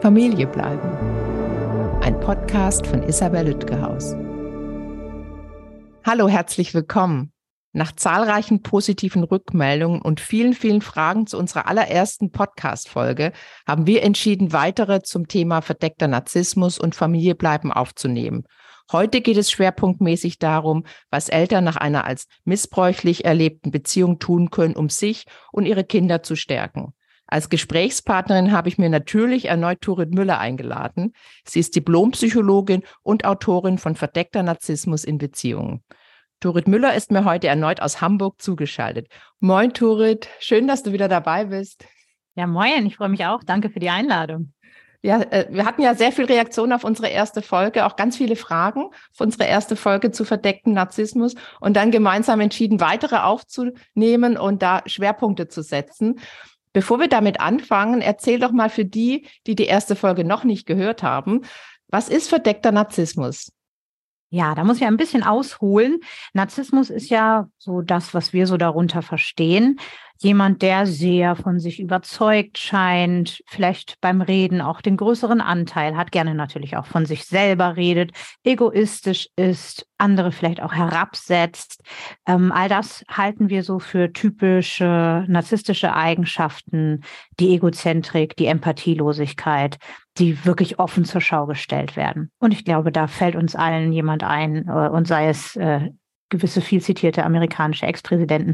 Familie bleiben. Ein Podcast von Isabel Lütgehaus. Hallo, herzlich willkommen. Nach zahlreichen positiven Rückmeldungen und vielen, vielen Fragen zu unserer allerersten Podcast-Folge haben wir entschieden, weitere zum Thema verdeckter Narzissmus und Familie bleiben aufzunehmen. Heute geht es schwerpunktmäßig darum, was Eltern nach einer als missbräuchlich erlebten Beziehung tun können, um sich und ihre Kinder zu stärken. Als Gesprächspartnerin habe ich mir natürlich erneut Turit Müller eingeladen. Sie ist Diplompsychologin und Autorin von Verdeckter Narzissmus in Beziehungen. Turit Müller ist mir heute erneut aus Hamburg zugeschaltet. Moin Turit, schön, dass du wieder dabei bist. Ja, moin, ich freue mich auch. Danke für die Einladung. Ja, wir hatten ja sehr viel Reaktion auf unsere erste Folge, auch ganz viele Fragen auf unsere erste Folge zu verdecktem Narzissmus und dann gemeinsam entschieden, weitere aufzunehmen und da Schwerpunkte zu setzen. Bevor wir damit anfangen, erzähl doch mal für die, die die erste Folge noch nicht gehört haben, was ist verdeckter Narzissmus? Ja, da muss ich ein bisschen ausholen. Narzissmus ist ja so das, was wir so darunter verstehen. Jemand, der sehr von sich überzeugt scheint, vielleicht beim Reden auch den größeren Anteil hat, gerne natürlich auch von sich selber redet, egoistisch ist, andere vielleicht auch herabsetzt. All das halten wir so für typische narzisstische Eigenschaften, die Egozentrik, die Empathielosigkeit, die wirklich offen zur Schau gestellt werden. Und ich glaube, da fällt uns allen jemand ein, und sei es gewisse viel zitierte amerikanische Ex-Präsidenten,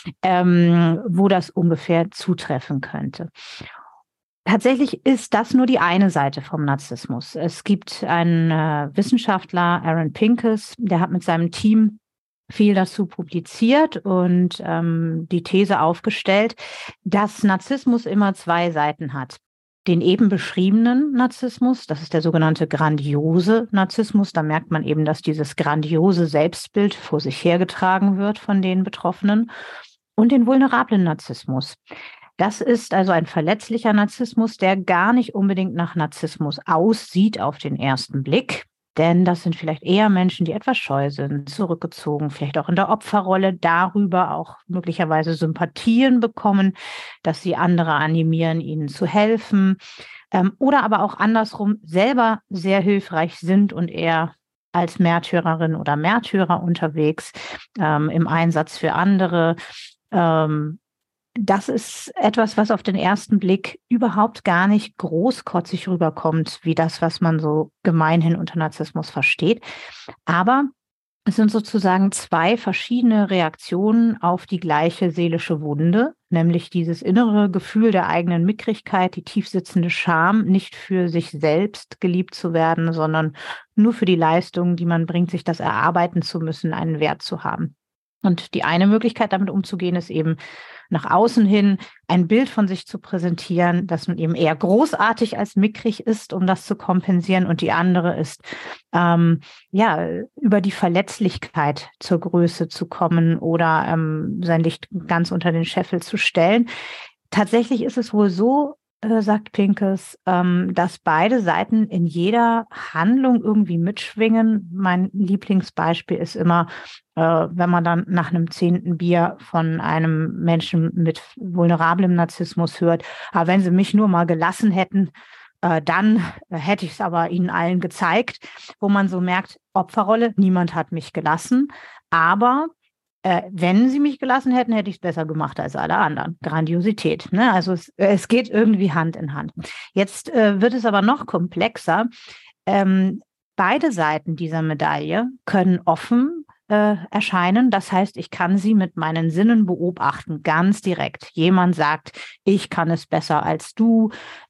wo das ungefähr zutreffen könnte. Tatsächlich ist das nur die eine Seite vom Narzissmus. Es gibt einen Wissenschaftler, Aaron Pincus, der hat mit seinem Team viel dazu publiziert und die These aufgestellt, dass Narzissmus immer zwei Seiten hat. Den eben beschriebenen Narzissmus, das ist der sogenannte grandiose Narzissmus. Da merkt man eben, dass dieses grandiose Selbstbild vor sich hergetragen wird von den Betroffenen. Und den vulnerablen Narzissmus. Das ist also ein verletzlicher Narzissmus, der gar nicht unbedingt nach Narzissmus aussieht auf den ersten Blick. Denn das sind vielleicht eher Menschen, die etwas scheu sind, zurückgezogen, vielleicht auch in der Opferrolle, darüber auch möglicherweise Sympathien bekommen, dass sie andere animieren, ihnen zu helfen, oder aber auch andersrum selber sehr hilfreich sind und eher als Märtyrerin oder Märtyrer unterwegs, im Einsatz für andere. Das ist etwas, was auf den ersten Blick überhaupt gar nicht großkotzig rüberkommt, wie das, was man so gemeinhin unter Narzissmus versteht. Aber es sind sozusagen zwei verschiedene Reaktionen auf die gleiche seelische Wunde, nämlich dieses innere Gefühl der eigenen Mickrigkeit, die tiefsitzende Scham, nicht für sich selbst geliebt zu werden, sondern nur für die Leistung, die man bringt, sich das erarbeiten zu müssen, einen Wert zu haben. Und die eine Möglichkeit, damit umzugehen, ist eben nach außen hin ein Bild von sich zu präsentieren, das nun eben eher großartig als mickrig ist, um das zu kompensieren. Und die andere ist, über die Verletzlichkeit zur Größe zu kommen oder sein Licht ganz unter den Scheffel zu stellen. Tatsächlich ist es wohl so, sagt Pincus, dass beide Seiten in jeder Handlung irgendwie mitschwingen. Mein Lieblingsbeispiel ist immer, wenn man dann nach einem 10. Bier von einem Menschen mit vulnerablem Narzissmus hört, aber wenn sie mich nur mal gelassen hätten, dann hätte ich es aber ihnen allen gezeigt, wo man so merkt, Opferrolle, niemand hat mich gelassen, aber wenn sie mich gelassen hätten, hätte ich es besser gemacht als alle anderen. Grandiosität, ne? Also es geht irgendwie Hand in Hand. Jetzt wird es aber noch komplexer. Beide Seiten dieser Medaille können offen erscheinen. Das heißt, ich kann sie mit meinen Sinnen beobachten, ganz direkt. Jemand sagt, ich kann es besser als du,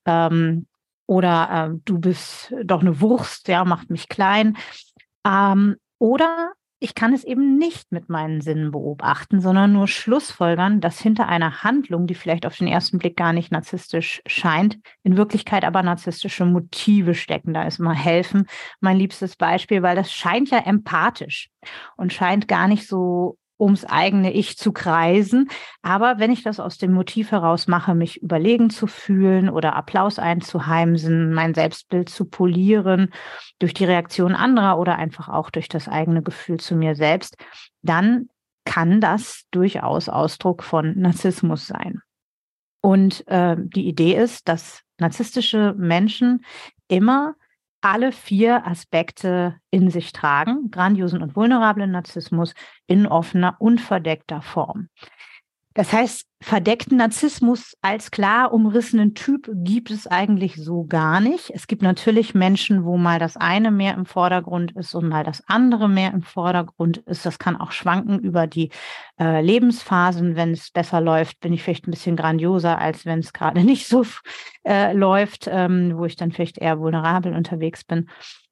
oder du bist doch eine Wurst, ja, macht mich klein. Oder ich kann es eben nicht mit meinen Sinnen beobachten, sondern nur schlussfolgern, dass hinter einer Handlung, die vielleicht auf den ersten Blick gar nicht narzisstisch scheint, in Wirklichkeit aber narzisstische Motive stecken. Da ist mal helfen mein liebstes Beispiel, weil das scheint ja empathisch und scheint gar nicht so ums eigene Ich zu kreisen. Aber wenn ich das aus dem Motiv heraus mache, mich überlegen zu fühlen oder Applaus einzuheimsen, mein Selbstbild zu polieren, durch die Reaktion anderer oder einfach auch durch das eigene Gefühl zu mir selbst, dann kann das durchaus Ausdruck von Narzissmus sein. Und die Idee ist, dass narzisstische Menschen immer alle 4 Aspekte in sich tragen, grandiosen und vulnerablen Narzissmus in offener und verdeckter Form. Das heißt, verdeckten Narzissmus als klar umrissenen Typ gibt es eigentlich so gar nicht. Es gibt natürlich Menschen, wo mal das eine mehr im Vordergrund ist und mal das andere mehr im Vordergrund ist. Das kann auch schwanken über die Lebensphasen. Wenn es besser läuft, bin ich vielleicht ein bisschen grandioser, als wenn es gerade nicht so läuft, wo ich dann vielleicht eher vulnerabel unterwegs bin.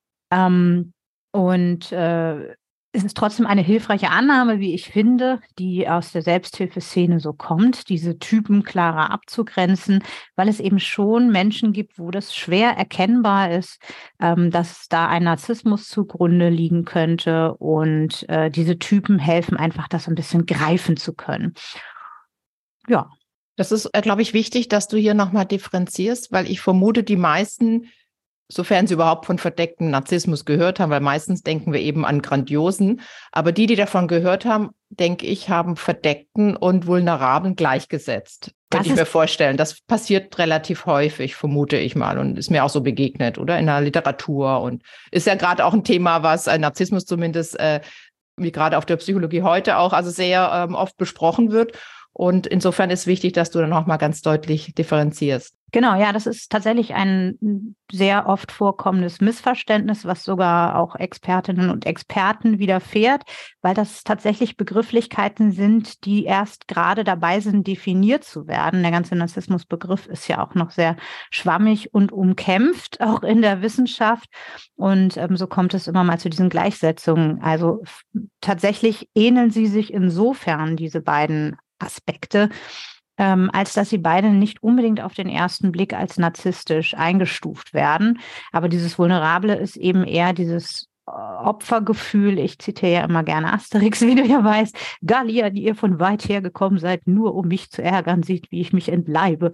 Es ist trotzdem eine hilfreiche Annahme, wie ich finde, die aus der Selbsthilfeszene so kommt, diese Typen klarer abzugrenzen, weil es eben schon Menschen gibt, wo das schwer erkennbar ist, dass da ein Narzissmus zugrunde liegen könnte, und diese Typen helfen einfach, das ein bisschen greifen zu können. Ja. Das ist, glaube ich, wichtig, dass du hier nochmal differenzierst, weil ich vermute, die meisten, sofern sie überhaupt von verdecktem Narzissmus gehört haben, weil meistens denken wir eben an grandiosen, aber die davon gehört haben, denke ich, haben verdeckten und vulnerablen gleichgesetzt. Könnte ich mir vorstellen. Das passiert relativ häufig, vermute ich mal, und ist mir auch so begegnet, oder? In der Literatur, und ist ja gerade auch ein Thema, was Narzissmus zumindest, wie gerade auf der Psychologie heute auch, also sehr oft besprochen wird. Und insofern ist wichtig, dass du dann auch mal ganz deutlich differenzierst. Genau, ja, das ist tatsächlich ein sehr oft vorkommendes Missverständnis, was sogar auch Expertinnen und Experten widerfährt, weil das tatsächlich Begrifflichkeiten sind, die erst gerade dabei sind, definiert zu werden. Der ganze Narzissmusbegriff ist ja auch noch sehr schwammig und umkämpft, auch in der Wissenschaft. Und so kommt es immer mal zu diesen Gleichsetzungen. Also tatsächlich ähneln sie sich insofern, diese beiden Aspekte, als dass sie beide nicht unbedingt auf den ersten Blick als narzisstisch eingestuft werden. Aber dieses Vulnerable ist eben eher dieses Opfergefühl. Ich zitiere ja immer gerne Asterix, wie du ja weißt. Gallier, die ihr von weit her gekommen seid, nur um mich zu ärgern, seht, wie ich mich entleibe.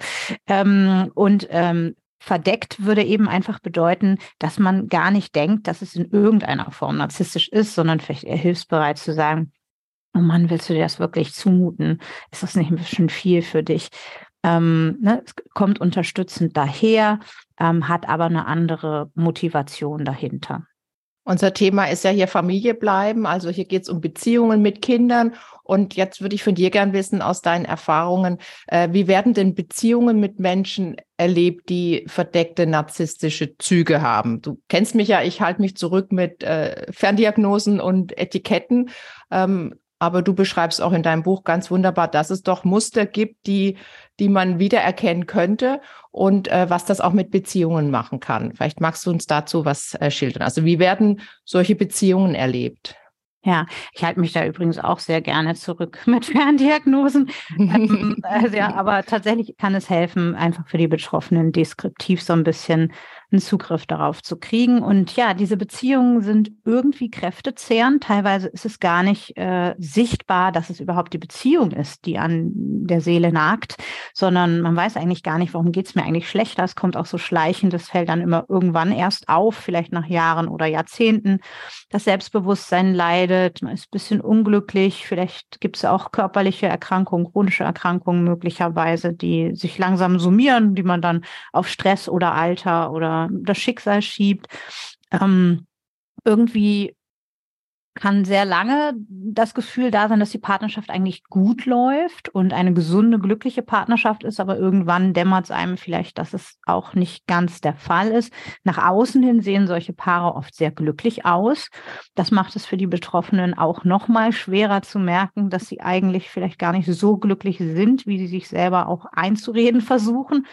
Verdeckt würde eben einfach bedeuten, dass man gar nicht denkt, dass es in irgendeiner Form narzisstisch ist, sondern vielleicht eher hilfsbereit zu sagen, oh Mann, willst du dir das wirklich zumuten? Ist das nicht ein bisschen viel für dich? Es kommt unterstützend daher, hat aber eine andere Motivation dahinter. Unser Thema ist ja hier Familie bleiben. Also hier geht es um Beziehungen mit Kindern. Und jetzt würde ich von dir gern wissen, aus deinen Erfahrungen, wie werden denn Beziehungen mit Menschen erlebt, die verdeckte narzisstische Züge haben? Du kennst mich ja, ich halte mich zurück mit Ferndiagnosen und Etiketten. Aber du beschreibst auch in deinem Buch ganz wunderbar, dass es doch Muster gibt, die man wiedererkennen könnte, und was das auch mit Beziehungen machen kann. Vielleicht magst du uns dazu was schildern. Also wie werden solche Beziehungen erlebt? Ja, ich halte mich da übrigens auch sehr gerne zurück mit Ferndiagnosen. Aber tatsächlich kann es helfen, einfach für die Betroffenen deskriptiv so ein bisschen einen Zugriff darauf zu kriegen. Und ja, diese Beziehungen sind irgendwie kräftezehrend. Teilweise ist es gar nicht sichtbar, dass es überhaupt die Beziehung ist, die an der Seele nagt, sondern man weiß eigentlich gar nicht, warum geht es mir eigentlich schlechter. Es kommt auch so schleichend, das fällt dann immer irgendwann erst auf, vielleicht nach Jahren oder Jahrzehnten. Das Selbstbewusstsein leidet, man ist ein bisschen unglücklich, vielleicht gibt es auch körperliche Erkrankungen, chronische Erkrankungen möglicherweise, die sich langsam summieren, die man dann auf Stress oder Alter oder das Schicksal schiebt. Irgendwie kann sehr lange das Gefühl da sein, dass die Partnerschaft eigentlich gut läuft und eine gesunde, glückliche Partnerschaft ist, aber irgendwann dämmert es einem vielleicht, dass es auch nicht ganz der Fall ist. Nach außen hin sehen solche Paare oft sehr glücklich aus. Das macht es für die Betroffenen auch noch mal schwerer zu merken, dass sie eigentlich vielleicht gar nicht so glücklich sind, wie sie sich selber auch einzureden versuchen.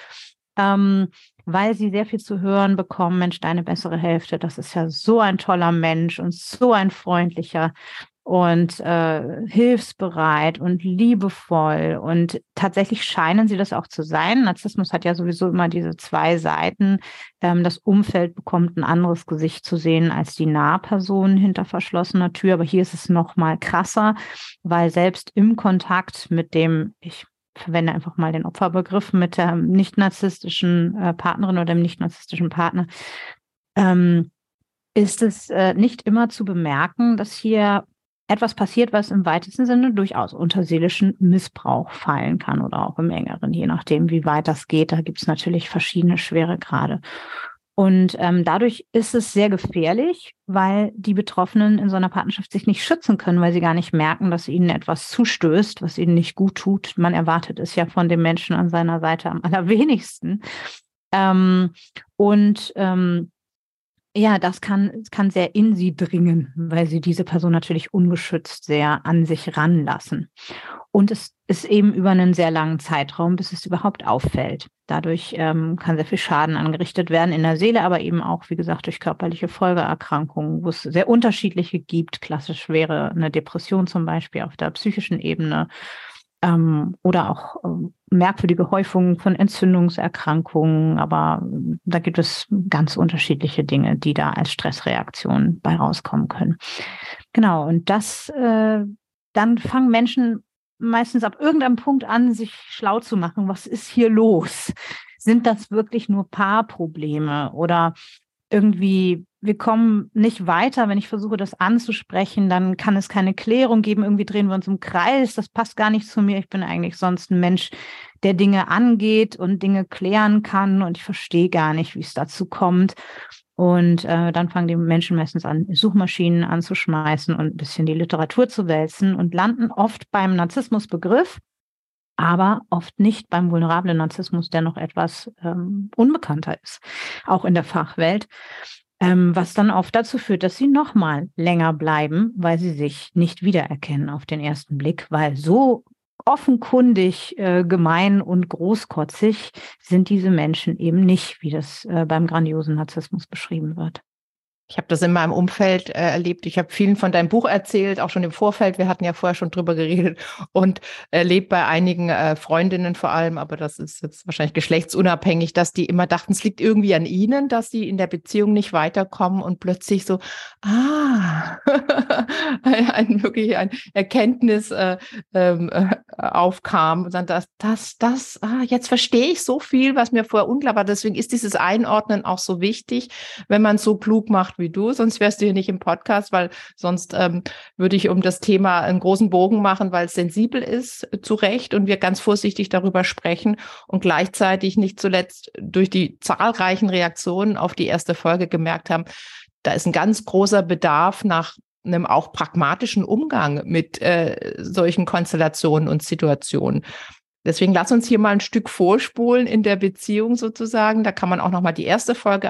Weil sie sehr viel zu hören bekommen, Mensch, deine bessere Hälfte, das ist ja so ein toller Mensch und so ein freundlicher und hilfsbereit und liebevoll. Und tatsächlich scheinen sie das auch zu sein. Narzissmus hat ja sowieso immer diese 2 Seiten. Das Umfeld bekommt ein anderes Gesicht zu sehen als die Nahpersonen hinter verschlossener Tür. Aber hier ist es noch mal krasser, weil selbst im Kontakt mit dem, ich verwende einfach mal den Opferbegriff, mit der nicht-narzisstischen Partnerin oder dem nicht-narzisstischen Partner, ist es nicht immer zu bemerken, dass hier etwas passiert, was im weitesten Sinne durchaus unter seelischen Missbrauch fallen kann oder auch im engeren, je nachdem, wie weit das geht. Da gibt es natürlich verschiedene Schweregrade. Und dadurch ist es sehr gefährlich, weil die Betroffenen in so einer Partnerschaft sich nicht schützen können, weil sie gar nicht merken, dass ihnen etwas zustößt, was ihnen nicht gut tut. Man erwartet es ja von dem Menschen an seiner Seite am allerwenigsten. Ja, das kann sehr in sie dringen, weil sie diese Person natürlich ungeschützt sehr an sich ranlassen. Und es ist eben über einen sehr langen Zeitraum, bis es überhaupt auffällt. Dadurch kann sehr viel Schaden angerichtet werden in der Seele, aber eben auch, wie gesagt, durch körperliche Folgeerkrankungen, wo es sehr unterschiedliche gibt. Klassisch wäre eine Depression zum Beispiel auf der psychischen Ebene. Oder auch merkwürdige Häufungen von Entzündungserkrankungen. Aber da gibt es ganz unterschiedliche Dinge, die da als Stressreaktion bei rauskommen können. Genau, und dann fangen Menschen meistens ab irgendeinem Punkt an, sich schlau zu machen. Was ist hier los? Sind das wirklich nur Paarprobleme oder irgendwie, wir kommen nicht weiter, wenn ich versuche, das anzusprechen, dann kann es keine Klärung geben, irgendwie drehen wir uns im Kreis, das passt gar nicht zu mir, ich bin eigentlich sonst ein Mensch, der Dinge angeht und Dinge klären kann und ich verstehe gar nicht, wie es dazu kommt. Und dann fangen die Menschen meistens an, Suchmaschinen anzuschmeißen und ein bisschen die Literatur zu wälzen und landen oft beim Narzissmusbegriff, aber oft nicht beim vulnerablen Narzissmus, der noch etwas unbekannter ist, auch in der Fachwelt, was dann oft dazu führt, dass sie noch mal länger bleiben, weil sie sich nicht wiedererkennen auf den ersten Blick, weil so offenkundig gemein und großkotzig sind diese Menschen eben nicht, wie das beim grandiosen Narzissmus beschrieben wird. Ich habe das in meinem Umfeld erlebt. Ich habe vielen von deinem Buch erzählt, auch schon im Vorfeld. Wir hatten ja vorher schon drüber geredet und erlebt bei einigen Freundinnen vor allem, aber das ist jetzt wahrscheinlich geschlechtsunabhängig, dass die immer dachten, es liegt irgendwie an ihnen, dass sie in der Beziehung nicht weiterkommen und plötzlich so, wirklich ein Erkenntnis aufkam und dann jetzt verstehe ich so viel, was mir vorher unklar war. Deswegen ist dieses Einordnen auch so wichtig, wenn man es so klug macht wie du, sonst wärst du hier nicht im Podcast, weil sonst würde ich um das Thema einen großen Bogen machen, weil es sensibel ist, zu Recht, und wir ganz vorsichtig darüber sprechen und gleichzeitig nicht zuletzt durch die zahlreichen Reaktionen auf die erste Folge gemerkt haben, da ist ein ganz großer Bedarf nach einem auch pragmatischen Umgang mit solchen Konstellationen und Situationen. Deswegen lass uns hier mal ein Stück vorspulen in der Beziehung sozusagen. Da kann man auch noch mal die erste Folge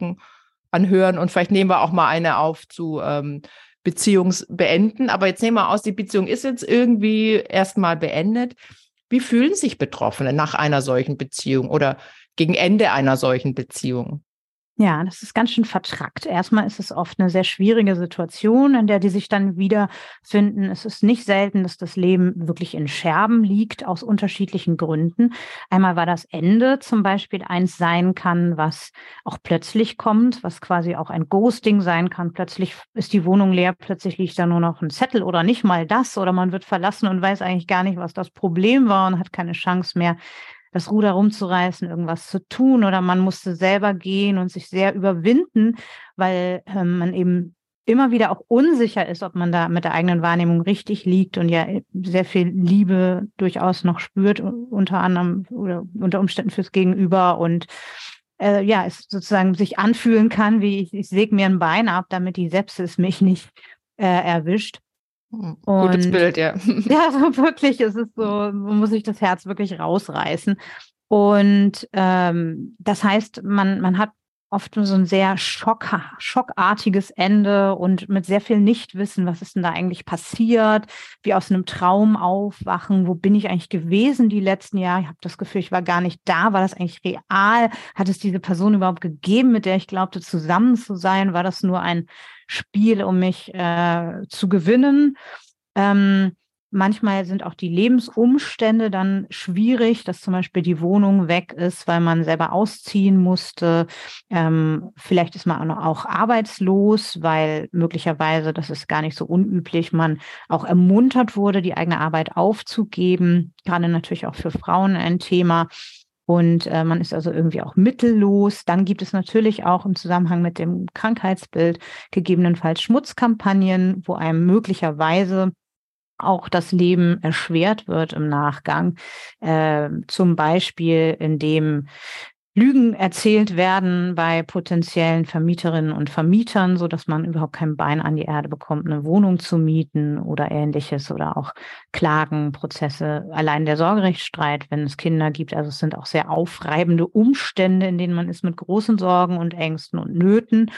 anhören und vielleicht nehmen wir auch mal eine auf zu Beziehungsbeenden. Aber jetzt nehmen wir aus, die Beziehung ist jetzt irgendwie erstmal beendet. Wie fühlen sich Betroffene nach einer solchen Beziehung oder gegen Ende einer solchen Beziehung? Ja, das ist ganz schön vertrackt. Erstmal ist es oft eine sehr schwierige Situation, in der die sich dann wiederfinden. Es ist nicht selten, dass das Leben wirklich in Scherben liegt, aus unterschiedlichen Gründen. Einmal, weil das Ende zum Beispiel eins sein kann, was auch plötzlich kommt, was quasi auch ein Ghosting sein kann. Plötzlich ist die Wohnung leer, plötzlich liegt da nur noch ein Zettel oder nicht mal das, oder man wird verlassen und weiß eigentlich gar nicht, was das Problem war und hat keine Chance mehr, das Ruder rumzureißen, irgendwas zu tun, oder man musste selber gehen und sich sehr überwinden, weil man eben immer wieder auch unsicher ist, ob man da mit der eigenen Wahrnehmung richtig liegt und ja sehr viel Liebe durchaus noch spürt, unter anderem oder unter Umständen fürs Gegenüber, und es sozusagen sich anfühlen kann, wie ich säge mir ein Bein ab, damit die Sepsis mich nicht erwischt. Gutes Bild, ja. Ja, so wirklich, es ist so, man muss sich das Herz wirklich rausreißen. Und das heißt, man hat oft so ein sehr schockartiges Ende und mit sehr viel Nichtwissen, was ist denn da eigentlich passiert, wie aus einem Traum aufwachen, wo bin ich eigentlich gewesen die letzten Jahre, ich habe das Gefühl, ich war gar nicht da, war das eigentlich real, hat es diese Person überhaupt gegeben, mit der ich glaubte, zusammen zu sein, war das nur ein Spiel, um mich zu gewinnen? Manchmal sind auch die Lebensumstände dann schwierig, dass zum Beispiel die Wohnung weg ist, weil man selber ausziehen musste. Vielleicht ist man auch arbeitslos, weil möglicherweise, das ist gar nicht so unüblich, man auch ermuntert wurde, die eigene Arbeit aufzugeben. Gerade natürlich auch für Frauen ein Thema. Und man ist also irgendwie auch mittellos. Dann gibt es natürlich auch im Zusammenhang mit dem Krankheitsbild gegebenenfalls Schmutzkampagnen, wo einem möglicherweise auch das Leben erschwert wird im Nachgang. Zum Beispiel, indem Lügen erzählt werden bei potenziellen Vermieterinnen und Vermietern, so dass man überhaupt kein Bein an die Erde bekommt, eine Wohnung zu mieten oder Ähnliches, oder auch Klagen, Prozesse, allein der Sorgerechtsstreit, wenn es Kinder gibt. Also es sind auch sehr aufreibende Umstände, in denen man ist, mit großen Sorgen und Ängsten und Nöten.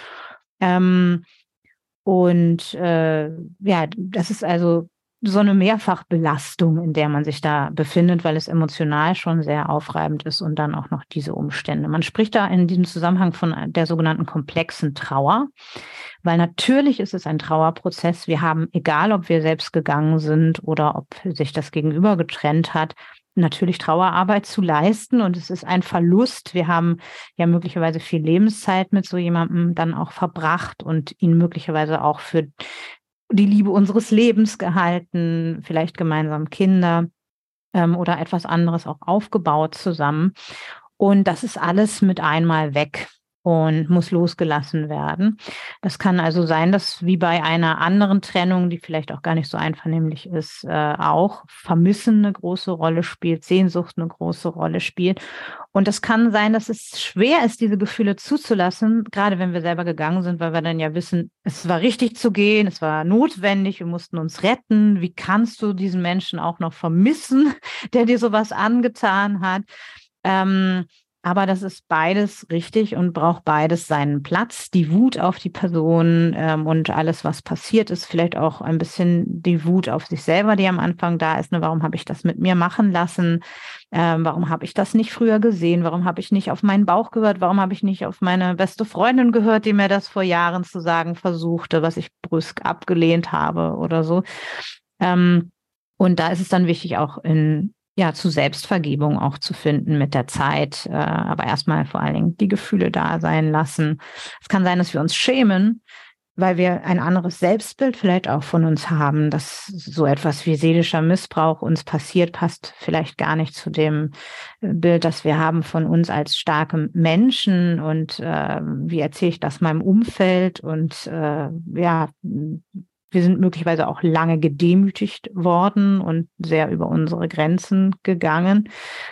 Ja, das ist also so eine Mehrfachbelastung, in der man sich da befindet, weil es emotional schon sehr aufreibend ist, und dann auch noch diese Umstände. Man spricht da in diesem Zusammenhang von der sogenannten komplexen Trauer, weil natürlich ist es ein Trauerprozess. Wir haben, egal ob wir selbst gegangen sind oder ob sich das Gegenüber getrennt hat, natürlich Trauerarbeit zu leisten, und es ist ein Verlust. Wir haben ja möglicherweise viel Lebenszeit mit so jemandem dann auch verbracht und ihn möglicherweise auch für die Liebe unseres Lebens gehalten, vielleicht gemeinsam Kinder oder etwas anderes auch aufgebaut zusammen. Und das ist alles mit einmal weg und muss losgelassen werden. Das kann also sein, dass wie bei einer anderen Trennung, die vielleicht auch gar nicht so einvernehmlich ist, auch Vermissen eine große Rolle spielt, Sehnsucht eine große Rolle spielt. Und es kann sein, dass es schwer ist, diese Gefühle zuzulassen, gerade wenn wir selber gegangen sind, weil wir dann ja wissen, es war richtig zu gehen, es war notwendig, wir mussten uns retten. Wie kannst du diesen Menschen auch noch vermissen, der dir sowas angetan hat? Aber das ist beides richtig und braucht beides seinen Platz. Die Wut auf die Person und alles, was passiert ist, vielleicht auch ein bisschen die Wut auf sich selber, die am Anfang da ist. Ne? Warum habe ich das mit mir machen lassen? Warum habe ich das nicht früher gesehen? Warum habe ich nicht auf meinen Bauch gehört? Warum habe ich nicht auf meine beste Freundin gehört, die mir das vor Jahren zu sagen versuchte, was ich brüsk abgelehnt habe oder so? Und da ist es dann wichtig, auch zu Selbstvergebung auch zu finden mit der Zeit, aber erstmal vor allen Dingen die Gefühle da sein lassen. Es kann sein, dass wir uns schämen, weil wir ein anderes Selbstbild vielleicht auch von uns haben, dass so etwas wie seelischer Missbrauch uns passiert, passt vielleicht gar nicht zu dem Bild, das wir haben von uns als starke Menschen, und wie erzähle ich das meinem Umfeld, und wir sind möglicherweise auch lange gedemütigt worden und sehr über unsere Grenzen gegangen.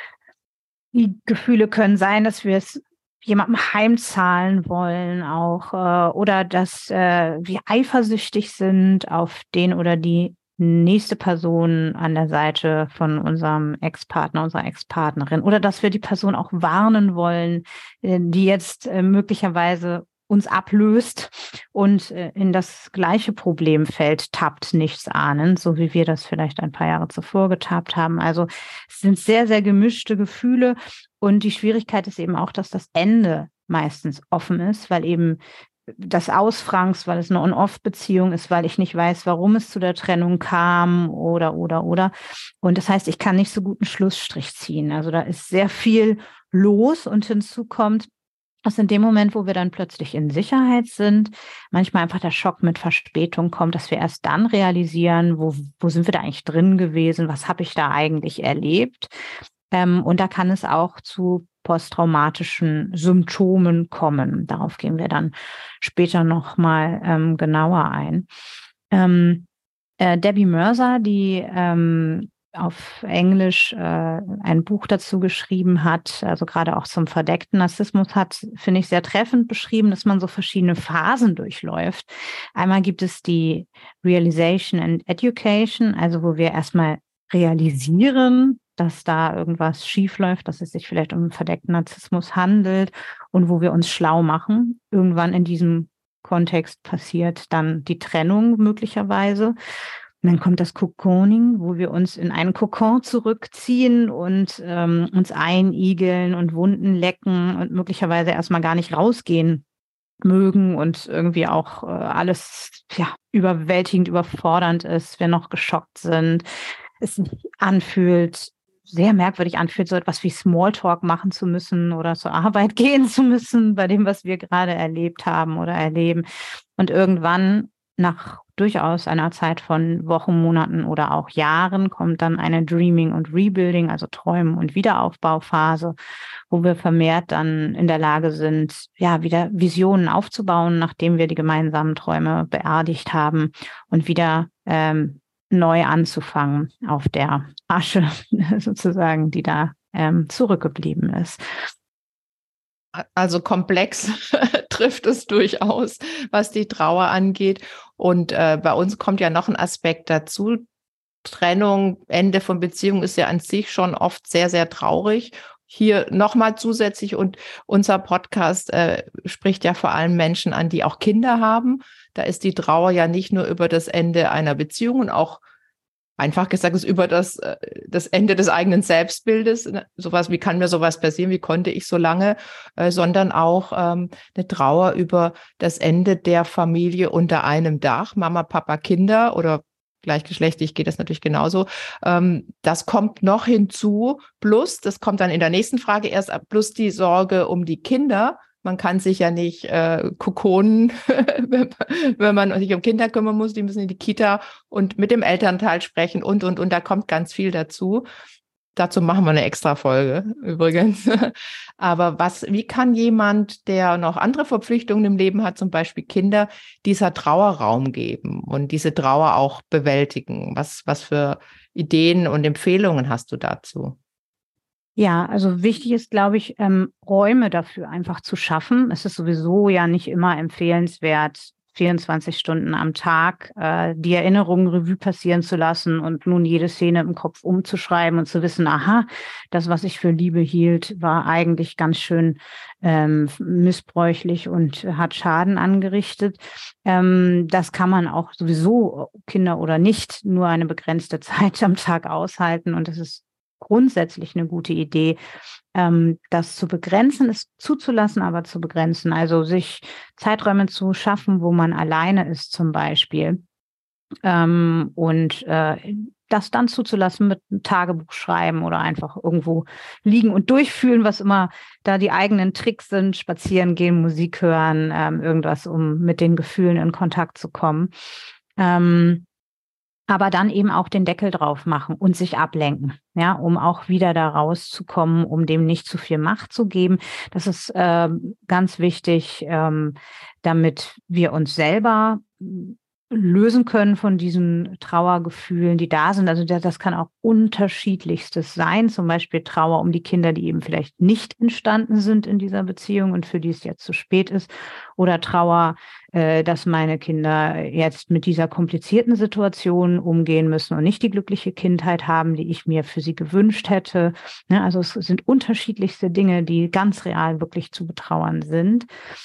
Die Gefühle können sein, dass wir es jemandem heimzahlen wollen auch, oder dass wir eifersüchtig sind auf den oder die nächste Person an der Seite von unserem Ex-Partner, unserer Ex-Partnerin, oder dass wir die Person auch warnen wollen, die jetzt möglicherweise uns ablöst und in das gleiche Problemfeld tappt, nichts ahnend, so wie wir das vielleicht ein paar Jahre zuvor getappt haben. Also es sind sehr, sehr gemischte Gefühle, und die Schwierigkeit ist eben auch, dass das Ende meistens offen ist, weil eben das Ausfranks, weil es eine On-Off-Beziehung ist, weil ich nicht weiß, warum es zu der Trennung kam oder. Und das heißt, ich kann nicht so gut einen Schlussstrich ziehen. Also da ist sehr viel los, und hinzu kommt, dass in dem Moment, wo wir dann plötzlich in Sicherheit sind, manchmal einfach der Schock mit Verspätung kommt, dass wir erst dann realisieren, wo sind wir da eigentlich drin gewesen, was habe ich da eigentlich erlebt. Und da kann es auch zu posttraumatischen Symptomen kommen. Darauf gehen wir dann später nochmal genauer ein. Debbie Mercer, die auf Englisch ein Buch dazu geschrieben hat, also gerade auch zum verdeckten Narzissmus, hat, finde ich, sehr treffend beschrieben, dass man so verschiedene Phasen durchläuft. Einmal gibt es die Realization and Education, also wo wir erstmal realisieren, dass da irgendwas schiefläuft, dass es sich vielleicht um einen verdeckten Narzissmus handelt, und wo wir uns schlau machen. Irgendwann in diesem Kontext passiert dann die Trennung möglicherweise. Und dann kommt das Cocooning, wo wir uns in einen Kokon zurückziehen und uns einigeln und Wunden lecken und möglicherweise erstmal gar nicht rausgehen mögen, und irgendwie auch alles überwältigend überfordernd ist, wir noch geschockt sind, es sich anfühlt, sehr merkwürdig anfühlt, so etwas wie Smalltalk machen zu müssen oder zur Arbeit gehen zu müssen bei dem, was wir gerade erlebt haben oder erleben. Und irgendwann nach durchaus einer Zeit von Wochen, Monaten oder auch Jahren kommt dann eine Dreaming- und Rebuilding, also Träumen- und Wiederaufbauphase, wo wir vermehrt dann in der Lage sind, ja, wieder Visionen aufzubauen, nachdem wir die gemeinsamen Träume beerdigt haben und wieder neu anzufangen auf der Asche sozusagen, die da zurückgeblieben ist. Also komplex trifft es durchaus, was die Trauer angeht. Und bei uns kommt ja noch ein Aspekt dazu. Trennung, Ende von Beziehung ist ja an sich schon oft sehr, sehr traurig. Hier nochmal zusätzlich, und unser Podcast spricht ja vor allem Menschen an, die auch Kinder haben. Da ist die Trauer ja nicht nur über das Ende einer Beziehung und auch einfach gesagt, ist über das Ende des eigenen Selbstbildes, sowas, wie kann mir sowas passieren, wie konnte ich so lange, sondern auch eine Trauer über das Ende der Familie unter einem Dach, Mama, Papa, Kinder oder gleichgeschlechtlich geht das natürlich genauso. Das kommt noch hinzu, plus, das kommt dann in der nächsten Frage erst, plus die Sorge um die Kinder. Man kann sich ja nicht kokonen, wenn man sich um Kinder kümmern muss. Die müssen in die Kita und mit dem Elternteil sprechen und. Da kommt ganz viel dazu. Dazu machen wir eine extra Folge übrigens. Aber wie kann jemand, der noch andere Verpflichtungen im Leben hat, zum Beispiel Kinder, dieser Trauer Raum geben und diese Trauer auch bewältigen? Was für Ideen und Empfehlungen hast du dazu? Ja, also wichtig ist, glaube ich, Räume dafür einfach zu schaffen. Es ist sowieso ja nicht immer empfehlenswert, 24 Stunden am Tag die Erinnerungen Revue passieren zu lassen und nun jede Szene im Kopf umzuschreiben und zu wissen, aha, das, was ich für Liebe hielt, war eigentlich ganz schön missbräuchlich und hat Schaden angerichtet. Das kann man auch sowieso, Kinder oder nicht, nur eine begrenzte Zeit am Tag aushalten, und das ist grundsätzlich eine gute Idee, das zu begrenzen, es zuzulassen, aber zu begrenzen. Also sich Zeiträume zu schaffen, wo man alleine ist zum Beispiel. Und das dann zuzulassen mit einem Tagebuch schreiben oder einfach irgendwo liegen und durchfühlen, was immer da die eigenen Tricks sind, spazieren gehen, Musik hören, irgendwas, um mit den Gefühlen in Kontakt zu kommen. Aber dann eben auch den Deckel drauf machen und sich ablenken, ja, um auch wieder da rauszukommen, um dem nicht zu viel Macht zu geben. Das ist ganz wichtig, damit wir uns selber lösen können von diesen Trauergefühlen, die da sind. Also das kann auch unterschiedlichstes sein, zum Beispiel Trauer um die Kinder, die eben vielleicht nicht entstanden sind in dieser Beziehung und für die es jetzt zu spät ist, oder Trauer, dass meine Kinder jetzt mit dieser komplizierten Situation umgehen müssen und nicht die glückliche Kindheit haben, die ich mir für sie gewünscht hätte. Also es sind unterschiedlichste Dinge, die ganz real wirklich zu betrauern sind.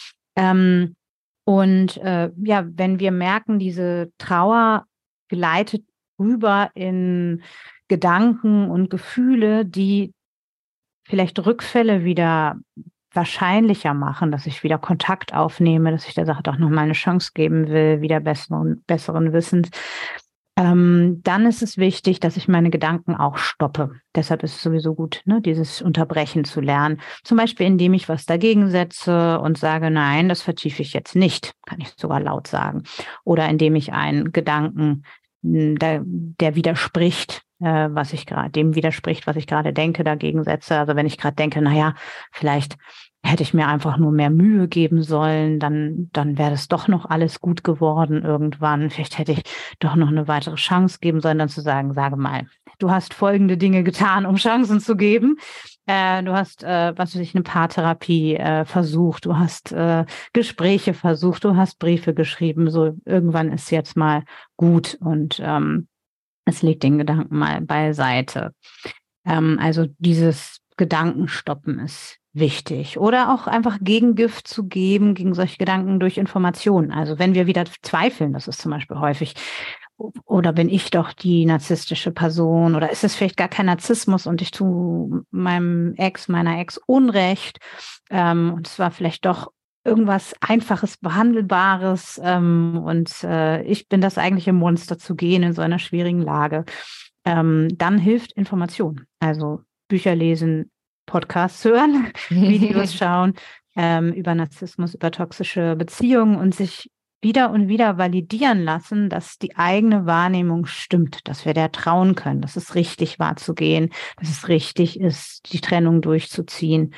Wenn wir merken, diese Trauer gleitet rüber in Gedanken und Gefühle, die vielleicht Rückfälle wieder wahrscheinlicher machen, dass ich wieder Kontakt aufnehme, dass ich der Sache doch nochmal eine Chance geben will, wieder besseren Wissens, dann ist es wichtig, dass ich meine Gedanken auch stoppe. Deshalb ist es sowieso gut, dieses Unterbrechen zu lernen. Zum Beispiel, indem ich was dagegen setze und sage, nein, das vertiefe ich jetzt nicht, kann ich sogar laut sagen. Oder indem ich einen Gedanken, der widerspricht, was ich gerade denke, dagegen setze. Also wenn ich gerade denke, naja, vielleicht hätte ich mir einfach nur mehr Mühe geben sollen, dann wäre das doch noch alles gut geworden irgendwann. Vielleicht hätte ich doch noch eine weitere Chance geben sollen, dann zu sagen, sage mal, du hast folgende Dinge getan, um Chancen zu geben. Du hast, eine Paartherapie versucht, du hast Gespräche versucht, du hast Briefe geschrieben, so irgendwann ist jetzt mal gut und es legt den Gedanken mal beiseite. Also dieses Gedankenstoppen ist wichtig. Oder auch einfach Gegengift zu geben gegen solche Gedanken durch Informationen. Also wenn wir wieder zweifeln, das ist zum Beispiel häufig, oder bin ich doch die narzisstische Person, oder ist es vielleicht gar kein Narzissmus und ich tue meiner Ex Unrecht, und es war vielleicht doch irgendwas Einfaches, Behandelbares, ich bin das eigentliche Monster, zu gehen in so einer schwierigen Lage. Dann hilft Information. Also Bücher lesen, Podcasts hören, Videos schauen, über Narzissmus, über toxische Beziehungen und sich wieder und wieder validieren lassen, dass die eigene Wahrnehmung stimmt, dass wir der trauen können, dass es richtig war zu gehen, dass es richtig ist, die Trennung durchzuziehen.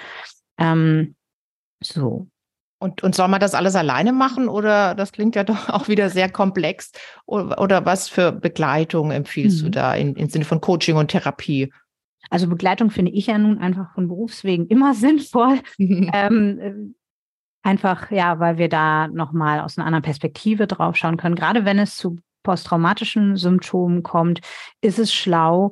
So. Und soll man das alles alleine machen oder das klingt ja doch auch wieder sehr komplex? Oder was für Begleitung empfiehlst du da im Sinne von Coaching und Therapie? Also Begleitung finde ich ja nun einfach von Berufswegen immer sinnvoll. Einfach, ja, weil wir da nochmal aus einer anderen Perspektive drauf schauen können. Gerade wenn es zu posttraumatischen Symptomen kommt, ist es schlau,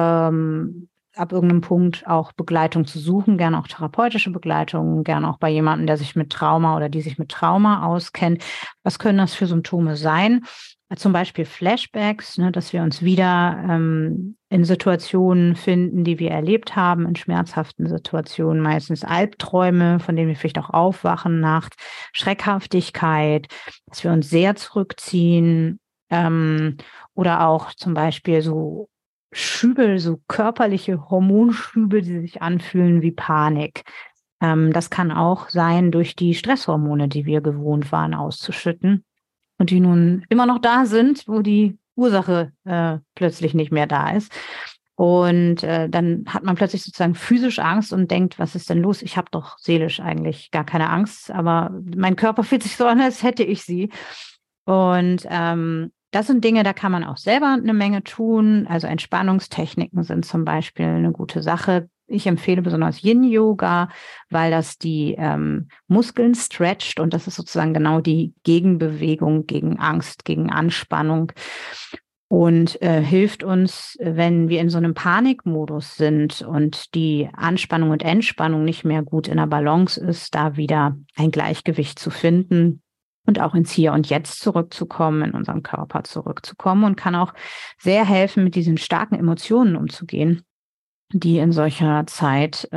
ab irgendeinem Punkt auch Begleitung zu suchen, gerne auch therapeutische Begleitung, gerne auch bei jemandem, der sich mit Trauma oder die sich mit Trauma auskennt. Was können das für Symptome sein? Zum Beispiel Flashbacks, ne, dass wir uns wieder in Situationen finden, die wir erlebt haben, in schmerzhaften Situationen, meistens Albträume, von denen wir vielleicht auch aufwachen, nachts, Schreckhaftigkeit, dass wir uns sehr zurückziehen, oder auch zum Beispiel so Schübe, so körperliche Hormonschübe, die sich anfühlen wie Panik. Das kann auch sein durch die Stresshormone, die wir gewohnt waren auszuschütten und die nun immer noch da sind, wo die Ursache plötzlich nicht mehr da ist. Und dann hat man plötzlich sozusagen physisch Angst und denkt, was ist denn los? Ich habe doch seelisch eigentlich gar keine Angst, aber mein Körper fühlt sich so an, als hätte ich sie. Und das sind Dinge, da kann man auch selber eine Menge tun. Also Entspannungstechniken sind zum Beispiel eine gute Sache. Ich empfehle besonders Yin-Yoga, weil das die Muskeln stretcht und das ist sozusagen genau die Gegenbewegung gegen Angst, gegen Anspannung und hilft uns, wenn wir in so einem Panikmodus sind und die Anspannung und Entspannung nicht mehr gut in der Balance ist, da wieder ein Gleichgewicht zu finden. Und auch ins Hier und Jetzt zurückzukommen, in unseren Körper zurückzukommen und kann auch sehr helfen, mit diesen starken Emotionen umzugehen, die in solcher Zeit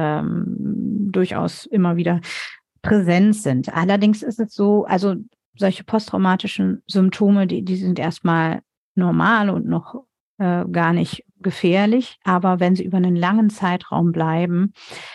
durchaus immer wieder präsent sind. Allerdings ist es so, also solche posttraumatischen Symptome, die sind erstmal normal und noch gar nicht gefährlich, aber wenn sie über einen langen Zeitraum bleiben,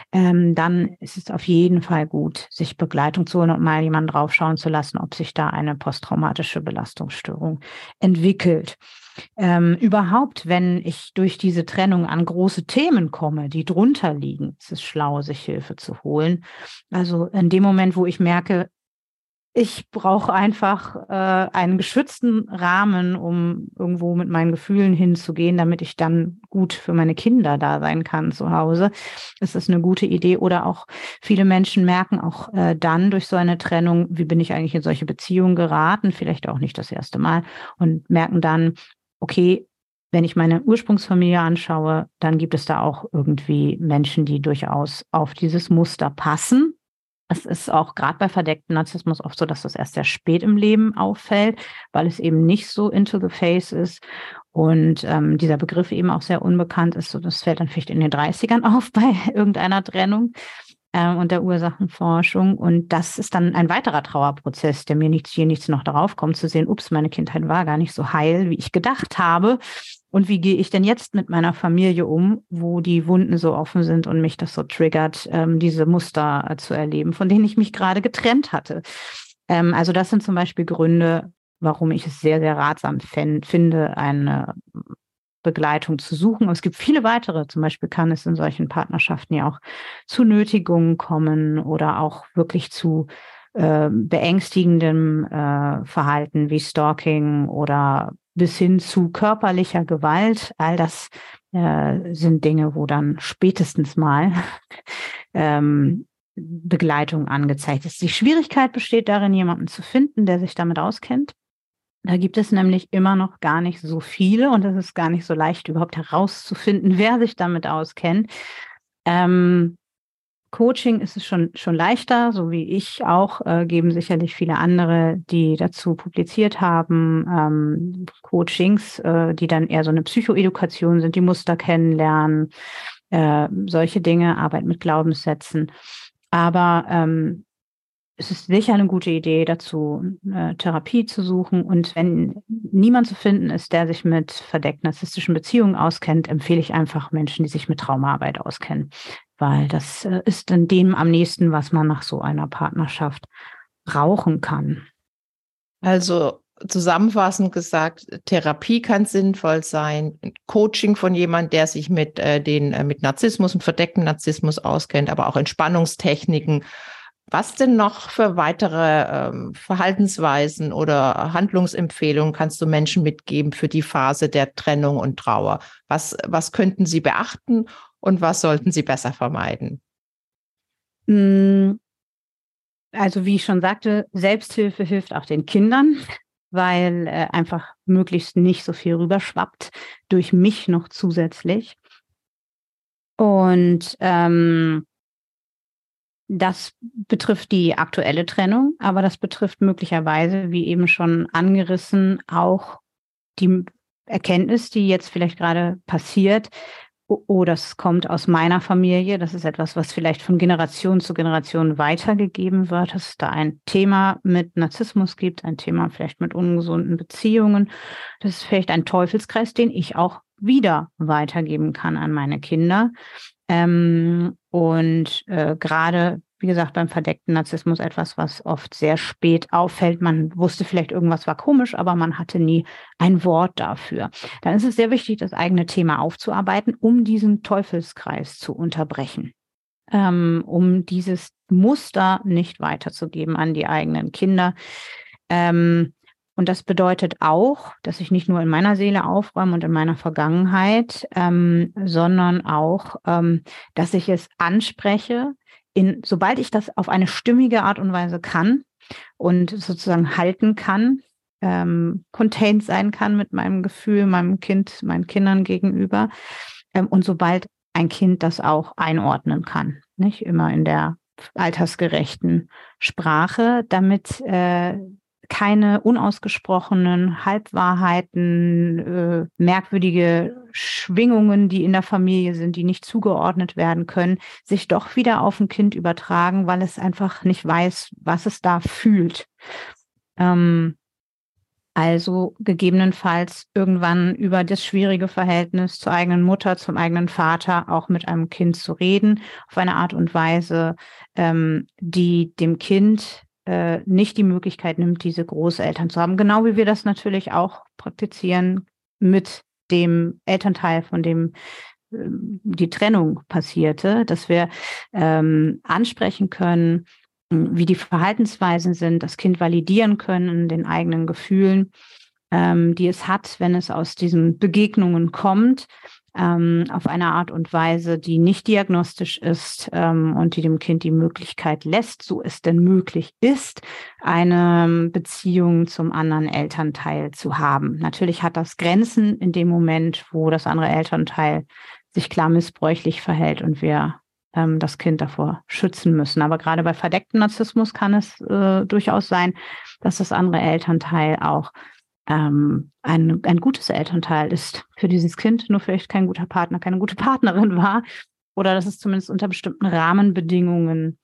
dann ist es auf jeden Fall gut, sich Begleitung zu holen und mal jemanden draufschauen zu lassen, ob sich da eine posttraumatische Belastungsstörung entwickelt. Überhaupt, wenn ich durch diese Trennung an große Themen komme, die drunter liegen, ist es schlau, sich Hilfe zu holen. Also in dem Moment, wo ich merke, ich brauche einfach einen geschützten Rahmen, um irgendwo mit meinen Gefühlen hinzugehen, damit ich dann gut für meine Kinder da sein kann zu Hause. Das ist eine gute Idee. Oder auch viele Menschen merken auch dann durch so eine Trennung, wie bin ich eigentlich in solche Beziehungen geraten, vielleicht auch nicht das erste Mal, und merken dann, okay, wenn ich meine Ursprungsfamilie anschaue, dann gibt es da auch irgendwie Menschen, die durchaus auf dieses Muster passen. Es ist auch gerade bei verdecktem Narzissmus oft so, dass das erst sehr spät im Leben auffällt, weil es eben nicht so into the face ist und dieser Begriff eben auch sehr unbekannt ist. So, das fällt dann vielleicht in den 30ern auf bei irgendeiner Trennung und der Ursachenforschung. Und das ist dann ein weiterer Trauerprozess, der mir nichts noch darauf kommt, zu sehen, ups, meine Kindheit war gar nicht so heil, wie ich gedacht habe. Und wie gehe ich denn jetzt mit meiner Familie um, wo die Wunden so offen sind und mich das so triggert, diese Muster zu erleben, von denen ich mich gerade getrennt hatte. Also das sind zum Beispiel Gründe, warum ich es sehr, sehr ratsam finde, eine Begleitung zu suchen. Aber es gibt viele weitere. Zum Beispiel kann es in solchen Partnerschaften ja auch zu Nötigungen kommen oder auch wirklich zu beängstigendem Verhalten wie Stalking oder bis hin zu körperlicher Gewalt. All das sind Dinge, wo dann spätestens mal Begleitung angezeigt ist. Die Schwierigkeit besteht darin, jemanden zu finden, der sich damit auskennt. Da gibt es nämlich immer noch gar nicht so viele und es ist gar nicht so leicht, überhaupt herauszufinden, wer sich damit auskennt. Coaching ist es schon leichter, so wie ich auch, geben sicherlich viele andere, die dazu publiziert haben, Coachings, die dann eher so eine Psychoedukation sind, die Muster kennenlernen, solche Dinge, Arbeit mit Glaubenssätzen. Aber es ist sicher eine gute Idee, dazu Therapie zu suchen. Und wenn niemand zu finden ist, der sich mit verdeckt narzisstischen Beziehungen auskennt, empfehle ich einfach Menschen, die sich mit Traumaarbeit auskennen. Weil das ist dann dem am nächsten, was man nach so einer Partnerschaft brauchen kann. Also zusammenfassend gesagt, Therapie kann sinnvoll sein, Coaching von jemandem, der sich mit mit Narzissmus und verdecktem Narzissmus auskennt, aber auch Entspannungstechniken. Was denn noch für weitere Verhaltensweisen oder Handlungsempfehlungen kannst du Menschen mitgeben für die Phase der Trennung und Trauer? Was könnten sie beachten und was sollten sie besser vermeiden? Also wie ich schon sagte, Selbsthilfe hilft auch den Kindern, weil einfach möglichst nicht so viel rüberschwappt durch mich noch zusätzlich. Und das betrifft die aktuelle Trennung, aber das betrifft möglicherweise, wie eben schon angerissen, auch die Erkenntnis, die jetzt vielleicht gerade passiert. Oh, das kommt aus meiner Familie. Das ist etwas, was vielleicht von Generation zu Generation weitergegeben wird, dass es da ein Thema mit Narzissmus gibt, ein Thema vielleicht mit ungesunden Beziehungen. Das ist vielleicht ein Teufelskreis, den ich auch wieder weitergeben kann an meine Kinder. Gerade, wie gesagt, beim verdeckten Narzissmus etwas, was oft sehr spät auffällt. Man wusste vielleicht, irgendwas war komisch, aber man hatte nie ein Wort dafür. Dann ist es sehr wichtig, das eigene Thema aufzuarbeiten, um diesen Teufelskreis zu unterbrechen, um dieses Muster nicht weiterzugeben an die eigenen Kinder. Und das bedeutet auch, dass ich nicht nur in meiner Seele aufräume und in meiner Vergangenheit, sondern auch, dass ich es anspreche, sobald ich das auf eine stimmige Art und Weise kann und sozusagen halten kann, contained sein kann mit meinem Gefühl, meinem Kind, meinen Kindern gegenüber. Und sobald ein Kind das auch einordnen kann, nicht immer in der altersgerechten Sprache, damit keine unausgesprochenen Halbwahrheiten, merkwürdige Schwingungen, die in der Familie sind, die nicht zugeordnet werden können, sich doch wieder auf ein Kind übertragen, weil es einfach nicht weiß, was es da fühlt. Also gegebenenfalls irgendwann über das schwierige Verhältnis zur eigenen Mutter, zum eigenen Vater auch mit einem Kind zu reden, auf eine Art und Weise, die dem Kind nicht die Möglichkeit nimmt, diese Großeltern zu haben. Genau wie wir das natürlich auch praktizieren mit dem Elternteil, von dem die Trennung passierte, dass wir ansprechen können, wie die Verhaltensweisen sind, das Kind validieren können in den eigenen Gefühlen, die es hat, wenn es aus diesen Begegnungen kommt, auf eine Art und Weise, die nicht diagnostisch ist und die dem Kind die Möglichkeit lässt, so es denn möglich ist, eine Beziehung zum anderen Elternteil zu haben. Natürlich hat das Grenzen in dem Moment, wo das andere Elternteil sich klar missbräuchlich verhält und wir das Kind davor schützen müssen. Aber gerade bei verdecktem Narzissmus kann es durchaus sein, dass das andere Elternteil auch ein gutes Elternteil ist für dieses Kind, nur vielleicht kein guter Partner, keine gute Partnerin war, oder dass es zumindest unter bestimmten Rahmenbedingungen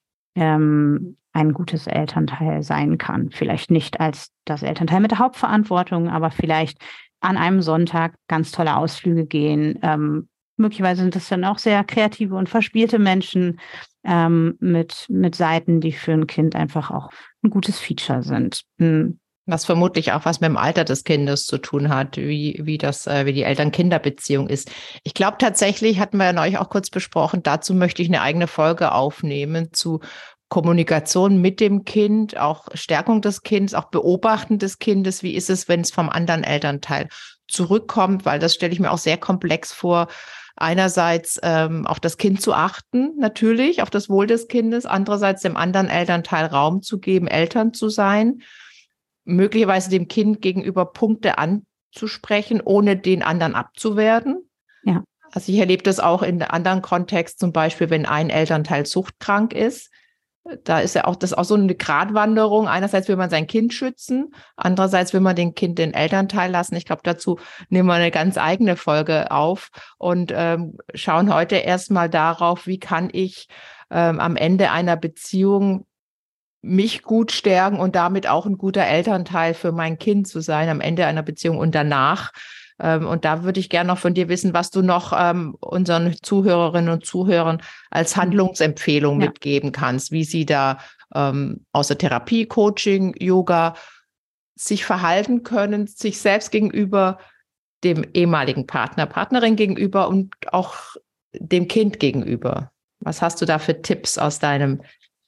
ein gutes Elternteil sein kann. Vielleicht nicht als das Elternteil mit der Hauptverantwortung, aber vielleicht an einem Sonntag ganz tolle Ausflüge gehen. Möglicherweise sind das dann auch sehr kreative und verspielte Menschen mit Seiten, die für ein Kind einfach auch ein gutes Feature sind. Was vermutlich auch was mit dem Alter des Kindes zu tun hat, wie die Eltern-Kinder-Beziehung ist. Ich glaube tatsächlich, hatten wir ja neulich auch kurz besprochen, dazu möchte ich eine eigene Folge aufnehmen zu Kommunikation mit dem Kind, auch Stärkung des Kindes, auch Beobachten des Kindes. Wie ist es, wenn es vom anderen Elternteil zurückkommt? Weil das stelle ich mir auch sehr komplex vor. Einerseits auf das Kind zu achten, natürlich, auf das Wohl des Kindes. Andererseits dem anderen Elternteil Raum zu geben, Eltern zu sein. Möglicherweise dem Kind gegenüber Punkte anzusprechen, ohne den anderen abzuwerten. Ja. Also ich erlebe das auch in anderen Kontexten, zum Beispiel, wenn ein Elternteil suchtkrank ist. Da ist ja auch das auch so eine Gratwanderung. Einerseits will man sein Kind schützen, andererseits will man den Kind den Elternteil lassen. Ich glaube, dazu nehmen wir eine ganz eigene Folge auf und schauen heute erstmal darauf, wie kann ich am Ende einer Beziehung mich gut stärken und damit auch ein guter Elternteil für mein Kind zu sein am Ende einer Beziehung und danach. Und da würde ich gerne noch von dir wissen, was du noch unseren Zuhörerinnen und Zuhörern als Handlungsempfehlung mitgeben kannst, wie sie da außer Therapie, Coaching, Yoga sich verhalten können, sich selbst gegenüber, dem ehemaligen Partner, Partnerin gegenüber und auch dem Kind gegenüber? Was hast du da für Tipps aus deinen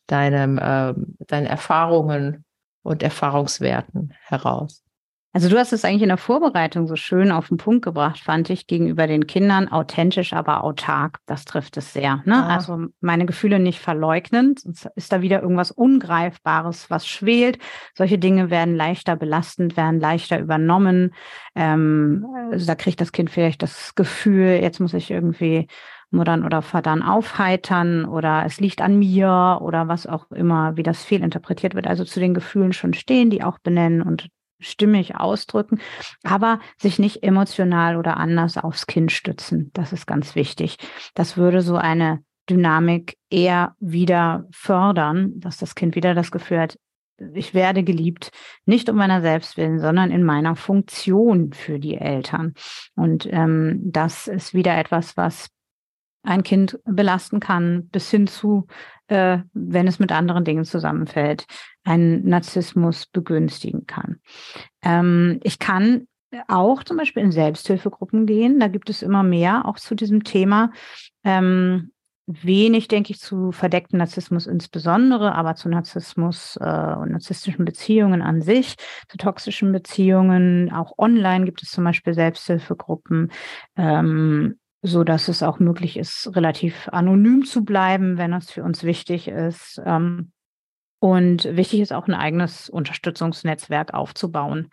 Erfahrungen und Erfahrungswerten heraus? Also du hast es eigentlich in der Vorbereitung so schön auf den Punkt gebracht, fand ich, gegenüber den Kindern, authentisch, aber autark. Das trifft es sehr. Ne? Also meine Gefühle nicht verleugnen, sonst ist da wieder irgendwas Ungreifbares, was schwelt. Solche Dinge werden leichter belastend, werden leichter übernommen. Also da kriegt das Kind vielleicht das Gefühl, jetzt muss ich irgendwie Muttern oder Vatern aufheitern oder es liegt an mir oder was auch immer, wie das fehlinterpretiert wird. Also zu den Gefühlen schon stehen, die auch benennen und stimmig ausdrücken, aber sich nicht emotional oder anders aufs Kind stützen. Das ist ganz wichtig. Das würde so eine Dynamik eher wieder fördern, dass das Kind wieder das Gefühl hat, ich werde geliebt, nicht um meiner selbst willen, sondern in meiner Funktion für die Eltern. Und das ist wieder etwas, was ein Kind belasten kann, bis hin zu, wenn es mit anderen Dingen zusammenfällt, einen Narzissmus begünstigen kann. Ich kann auch zum Beispiel in Selbsthilfegruppen gehen. Da gibt es immer mehr, auch zu diesem Thema. Wenig, denke ich, zu verdeckten Narzissmus insbesondere, aber zu Narzissmus und narzisstischen Beziehungen an sich, zu toxischen Beziehungen. Auch online gibt es zum Beispiel Selbsthilfegruppen. So dass es auch möglich ist, relativ anonym zu bleiben, wenn das für uns wichtig ist. Und wichtig ist auch ein eigenes Unterstützungsnetzwerk aufzubauen,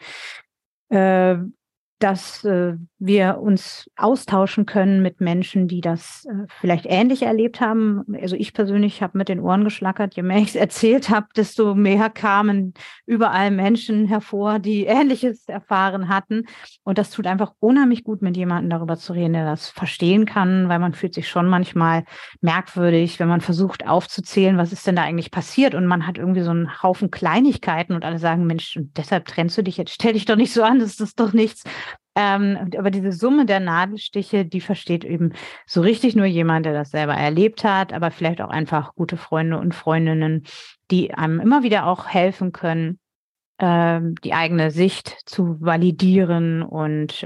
dass wir uns austauschen können mit Menschen, die das vielleicht ähnlich erlebt haben. Also ich persönlich habe mit den Ohren geschlackert. Je mehr ich es erzählt habe, desto mehr kamen überall Menschen hervor, die Ähnliches erfahren hatten. Und das tut einfach unheimlich gut, mit jemandem darüber zu reden, der das verstehen kann, weil man fühlt sich schon manchmal merkwürdig, wenn man versucht aufzuzählen, was ist denn da eigentlich passiert. Und man hat irgendwie so einen Haufen Kleinigkeiten und alle sagen, Mensch, und deshalb trennst du dich jetzt, stell dich doch nicht so an, das ist doch nichts. Aber diese Summe der Nadelstiche, die versteht eben so richtig nur jemand, der das selber erlebt hat, aber vielleicht auch einfach gute Freunde und Freundinnen, die einem immer wieder auch helfen können, die eigene Sicht zu validieren und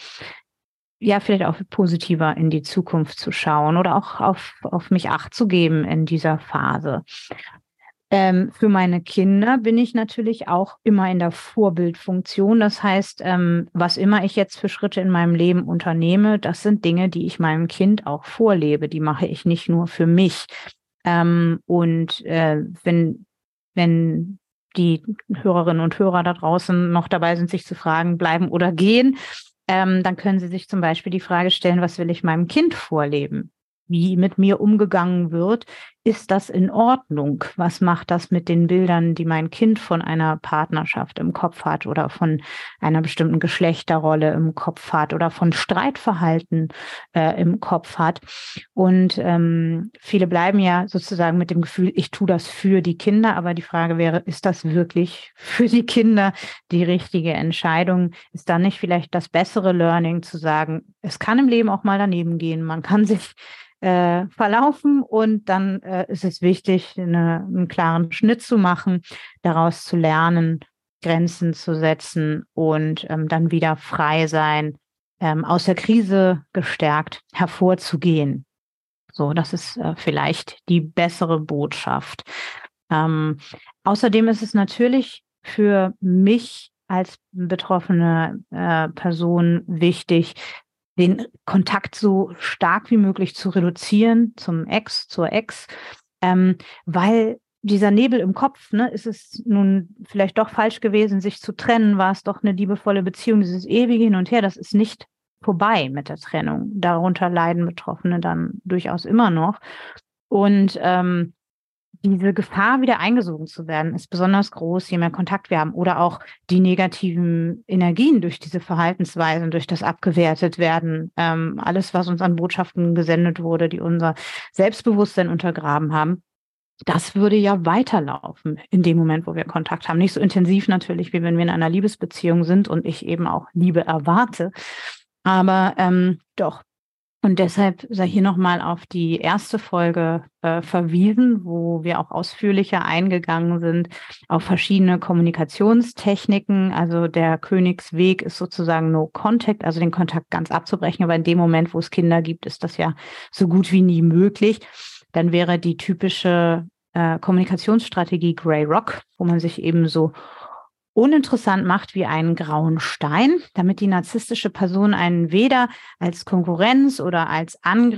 ja, vielleicht auch positiver in die Zukunft zu schauen oder auch auf mich Acht zu geben in dieser Phase. Für meine Kinder bin ich natürlich auch immer in der Vorbildfunktion. Das heißt, was immer ich jetzt für Schritte in meinem Leben unternehme, das sind Dinge, die ich meinem Kind auch vorlebe. Die mache ich nicht nur für mich. Und wenn die Hörerinnen und Hörer da draußen noch dabei sind, sich zu fragen, bleiben oder gehen, dann können sie sich zum Beispiel die Frage stellen, was will ich meinem Kind vorleben? Wie mit mir umgegangen wird, ist das in Ordnung? Was macht das mit den Bildern, die mein Kind von einer Partnerschaft im Kopf hat oder von einer bestimmten Geschlechterrolle im Kopf hat oder von Streitverhalten im Kopf hat? Und viele bleiben ja sozusagen mit dem Gefühl, ich tue das für die Kinder, aber die Frage wäre, ist das wirklich für die Kinder die richtige Entscheidung? Ist da nicht vielleicht das bessere Learning zu sagen, es kann im Leben auch mal daneben gehen, man kann sich verlaufen und dann ist es wichtig, einen klaren Schnitt zu machen, daraus zu lernen, Grenzen zu setzen und dann wieder frei sein, aus der Krise gestärkt hervorzugehen. So, das ist vielleicht die bessere Botschaft. Außerdem ist es natürlich für mich als betroffene Person wichtig, den Kontakt so stark wie möglich zu reduzieren zur Ex, weil dieser Nebel im Kopf, ne, ist es nun vielleicht doch falsch gewesen, sich zu trennen, war es doch eine liebevolle Beziehung, dieses ewige Hin und Her, das ist nicht vorbei mit der Trennung. Darunter leiden Betroffene dann durchaus immer noch. Und diese Gefahr, wieder eingesogen zu werden, ist besonders groß, je mehr Kontakt wir haben. Oder auch die negativen Energien durch diese Verhaltensweisen, durch das abgewertet werden. Alles, was uns an Botschaften gesendet wurde, die unser Selbstbewusstsein untergraben haben, das würde ja weiterlaufen in dem Moment, wo wir Kontakt haben. Nicht so intensiv natürlich, wie wenn wir in einer Liebesbeziehung sind und ich eben auch Liebe erwarte. Aber doch. Und deshalb sei hier nochmal auf die erste Folge verwiesen, wo wir auch ausführlicher eingegangen sind auf verschiedene Kommunikationstechniken. Also der Königsweg ist sozusagen No Contact, also den Kontakt ganz abzubrechen. Aber in dem Moment, wo es Kinder gibt, ist das ja so gut wie nie möglich. Dann wäre die typische Kommunikationsstrategie Grey Rock, wo man sich eben so uninteressant macht wie einen grauen Stein, damit die narzisstische Person einen weder als Konkurrenz oder als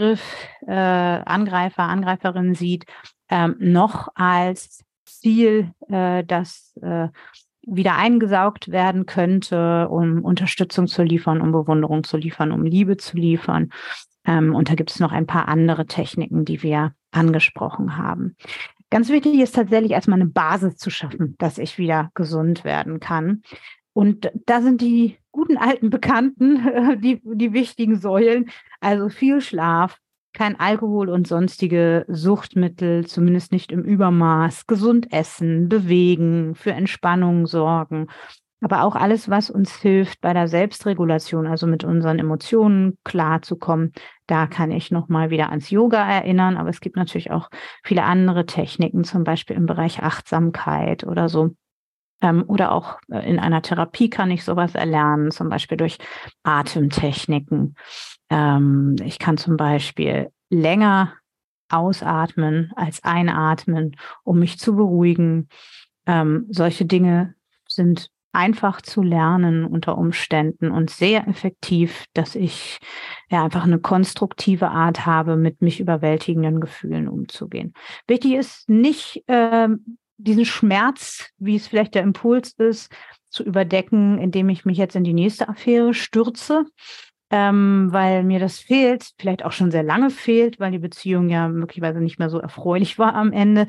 Angreiferin sieht, noch als Ziel, das wieder eingesaugt werden könnte, um Unterstützung zu liefern, um Bewunderung zu liefern, um Liebe zu liefern. Und da gibt es noch ein paar andere Techniken, die wir angesprochen haben. Ganz wichtig ist tatsächlich erstmal eine Basis zu schaffen, dass ich wieder gesund werden kann. Und da sind die guten alten Bekannten, die wichtigen Säulen, also viel Schlaf, kein Alkohol und sonstige Suchtmittel, zumindest nicht im Übermaß, gesund essen, bewegen, für Entspannung sorgen. Aber auch alles, was uns hilft bei der Selbstregulation, also mit unseren Emotionen klarzukommen, da kann ich nochmal wieder ans Yoga erinnern. Aber es gibt natürlich auch viele andere Techniken, zum Beispiel im Bereich Achtsamkeit oder so. Oder auch in einer Therapie kann ich sowas erlernen, zum Beispiel durch Atemtechniken. Ich kann zum Beispiel länger ausatmen als einatmen, um mich zu beruhigen. Solche Dinge sind einfach zu lernen unter Umständen und sehr effektiv, dass ich ja einfach eine konstruktive Art habe, mit mich überwältigenden Gefühlen umzugehen. Wichtig ist nicht diesen Schmerz, wie es vielleicht der Impuls ist, zu überdecken, indem ich mich jetzt in die nächste Affäre stürze, weil mir das fehlt, vielleicht auch schon sehr lange fehlt, weil die Beziehung ja möglicherweise nicht mehr so erfreulich war am Ende.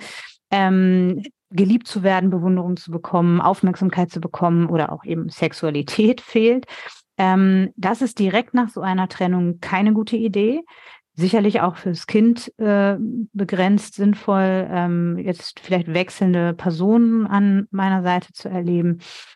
Geliebt zu werden, Bewunderung zu bekommen, Aufmerksamkeit zu bekommen oder auch eben Sexualität fehlt. Das ist direkt nach so einer Trennung keine gute Idee. Sicherlich auch fürs Kind begrenzt sinnvoll, jetzt vielleicht wechselnde Personen an meiner Seite zu erleben,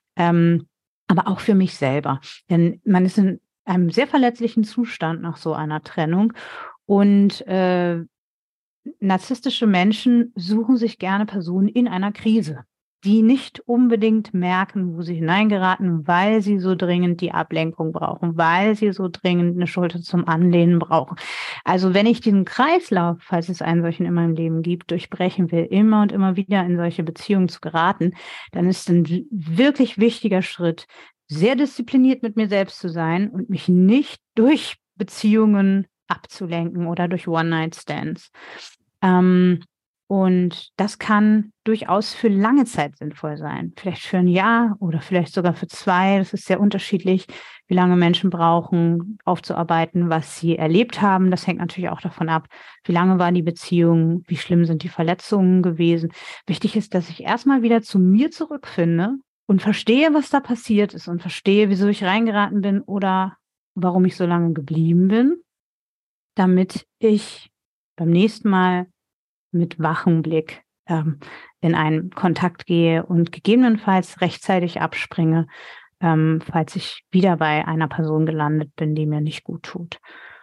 aber auch für mich selber. Denn man ist in einem sehr verletzlichen Zustand nach so einer Trennung und narzisstische Menschen suchen sich gerne Personen in einer Krise, die nicht unbedingt merken, wo sie hineingeraten, weil sie so dringend die Ablenkung brauchen, weil sie so dringend eine Schulter zum Anlehnen brauchen. Also wenn ich diesen Kreislauf, falls es einen solchen in meinem Leben gibt, durchbrechen will, immer und immer wieder in solche Beziehungen zu geraten, dann ist ein wirklich wichtiger Schritt, sehr diszipliniert mit mir selbst zu sein und mich nicht durch Beziehungen abzulenken oder durch One-Night-Stands. Und das kann durchaus für lange Zeit sinnvoll sein. Vielleicht für ein Jahr oder vielleicht sogar für 2. Das ist sehr unterschiedlich, wie lange Menschen brauchen, aufzuarbeiten, was sie erlebt haben. Das hängt natürlich auch davon ab, wie lange war die Beziehung, wie schlimm sind die Verletzungen gewesen. Wichtig ist, dass ich erstmal wieder zu mir zurückfinde und verstehe, was da passiert ist und verstehe, wieso ich reingeraten bin oder warum ich so lange geblieben bin, damit ich beim nächsten Mal mit wachem Blick in einen Kontakt gehe und gegebenenfalls rechtzeitig abspringe, falls ich wieder bei einer Person gelandet bin, die mir nicht gut tut.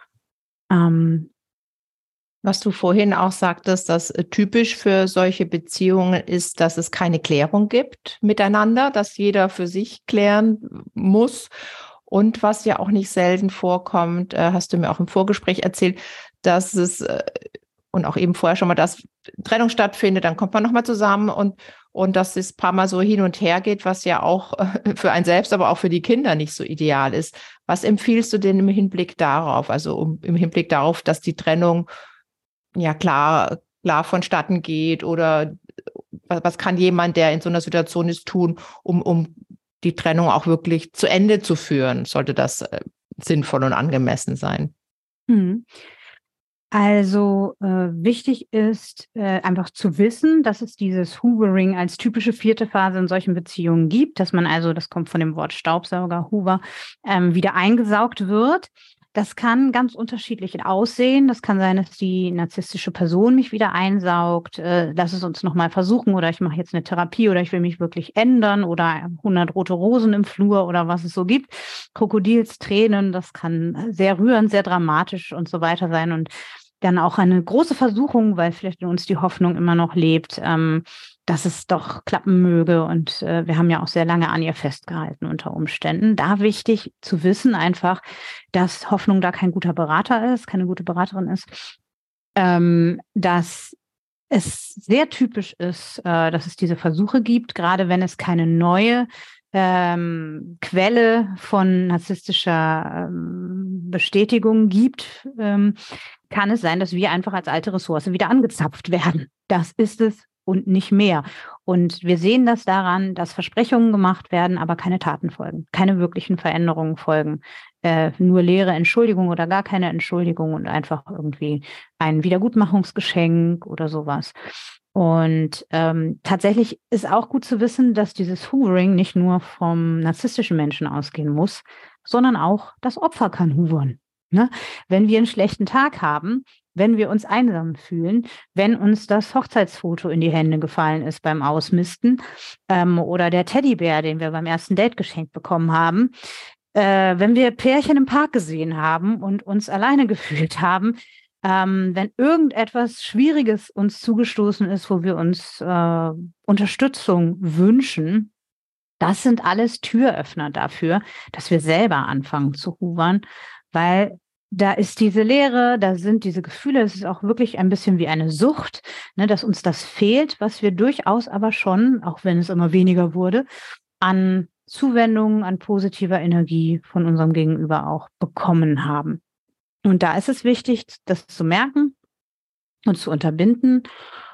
Was du vorhin auch sagtest, dass typisch für solche Beziehungen ist, dass es keine Klärung gibt miteinander, dass jeder für sich klären muss. Und was ja auch nicht selten vorkommt, hast du mir auch im Vorgespräch erzählt, dass es und auch eben vorher schon mal, dass Trennung stattfindet, dann kommt man nochmal zusammen und dass es ein paar Mal so hin und her geht, was ja auch für einen selbst, aber auch für die Kinder nicht so ideal ist. Was empfiehlst du denn im Hinblick darauf? Also im Hinblick darauf, dass die Trennung ja klar vonstatten geht oder was kann jemand, der in so einer Situation ist, tun, um die Trennung auch wirklich zu Ende zu führen? Sollte das sinnvoll und angemessen sein? Also wichtig ist einfach zu wissen, dass es dieses Hoovering als typische 4. Phase in solchen Beziehungen gibt, dass man also, das kommt von dem Wort Staubsauger, Hoover, wieder eingesaugt wird. Das kann ganz unterschiedlich aussehen. Das kann sein, dass die narzisstische Person mich wieder einsaugt. Lass es uns nochmal versuchen oder ich mache jetzt eine Therapie oder ich will mich wirklich ändern oder 100 rote Rosen im Flur oder was es so gibt. Krokodilstränen, das kann sehr rührend, sehr dramatisch und so weiter sein und dann auch eine große Versuchung, weil vielleicht in uns die Hoffnung immer noch lebt, dass es doch klappen möge. Und wir haben ja auch sehr lange an ihr festgehalten unter Umständen. Da wichtig zu wissen einfach, dass Hoffnung da kein guter Berater ist, keine gute Beraterin ist, dass es sehr typisch ist, dass es diese Versuche gibt, gerade wenn es keine neue Quelle von narzisstischer Bestätigung gibt, kann es sein, dass wir einfach als alte Ressource wieder angezapft werden. Das ist es und nicht mehr. Und wir sehen das daran, dass Versprechungen gemacht werden, aber keine Taten folgen, keine wirklichen Veränderungen folgen. Nur leere Entschuldigung oder gar keine Entschuldigung und einfach irgendwie ein Wiedergutmachungsgeschenk oder sowas. Und tatsächlich ist auch gut zu wissen, dass dieses Hoovering nicht nur vom narzisstischen Menschen ausgehen muss, sondern auch das Opfer kann hoovern. Ne? Wenn wir einen schlechten Tag haben, wenn wir uns einsam fühlen, wenn uns das Hochzeitsfoto in die Hände gefallen ist beim Ausmisten oder der Teddybär, den wir beim ersten Date geschenkt bekommen haben, wenn wir Pärchen im Park gesehen haben und uns alleine gefühlt haben, wenn irgendetwas Schwieriges uns zugestoßen ist, wo wir uns Unterstützung wünschen, das sind alles Türöffner dafür, dass wir selber anfangen zu hoovern, weil da ist diese Leere, da sind diese Gefühle, es ist auch wirklich ein bisschen wie eine Sucht, ne, dass uns das fehlt, was wir durchaus aber schon, auch wenn es immer weniger wurde, an Zuwendung, an positiver Energie von unserem Gegenüber auch bekommen haben. Und da ist es wichtig, das zu merken und zu unterbinden,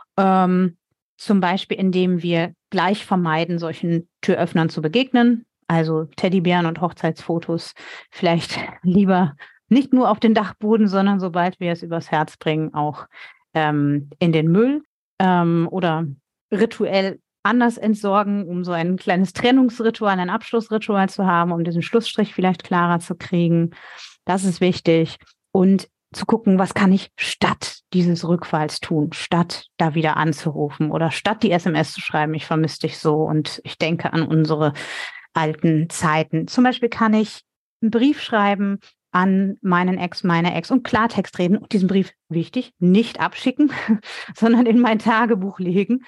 zum Beispiel indem wir gleich vermeiden, solchen Türöffnern zu begegnen, also Teddybären und Hochzeitsfotos vielleicht lieber nicht nur auf den Dachboden, sondern sobald wir es übers Herz bringen, auch in den Müll oder rituell anders entsorgen, um so ein kleines Trennungsritual, ein Abschlussritual zu haben, um diesen Schlussstrich vielleicht klarer zu kriegen. Das ist wichtig. Und zu gucken, was kann ich statt dieses Rückfalls tun, statt da wieder anzurufen oder statt die SMS zu schreiben, ich vermisse dich so und ich denke an unsere alten Zeiten. Zum Beispiel kann ich einen Brief schreiben an meinen Ex, meine Ex und Klartext reden und diesen Brief, wichtig, nicht abschicken, sondern in mein Tagebuch legen.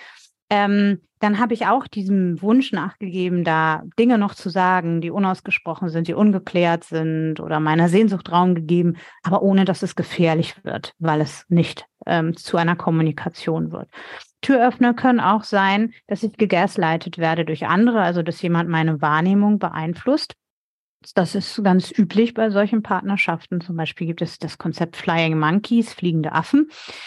Dann habe ich auch diesem Wunsch nachgegeben, da Dinge noch zu sagen, die unausgesprochen sind, die ungeklärt sind oder meiner Sehnsucht Raum gegeben, aber ohne, dass es gefährlich wird, weil es nicht zu einer Kommunikation wird. Türöffner können auch sein, dass ich gegaslightet werde durch andere, also dass jemand meine Wahrnehmung beeinflusst. Das ist ganz üblich bei solchen Partnerschaften. Zum Beispiel gibt es das Konzept Flying Monkeys, fliegende Affen,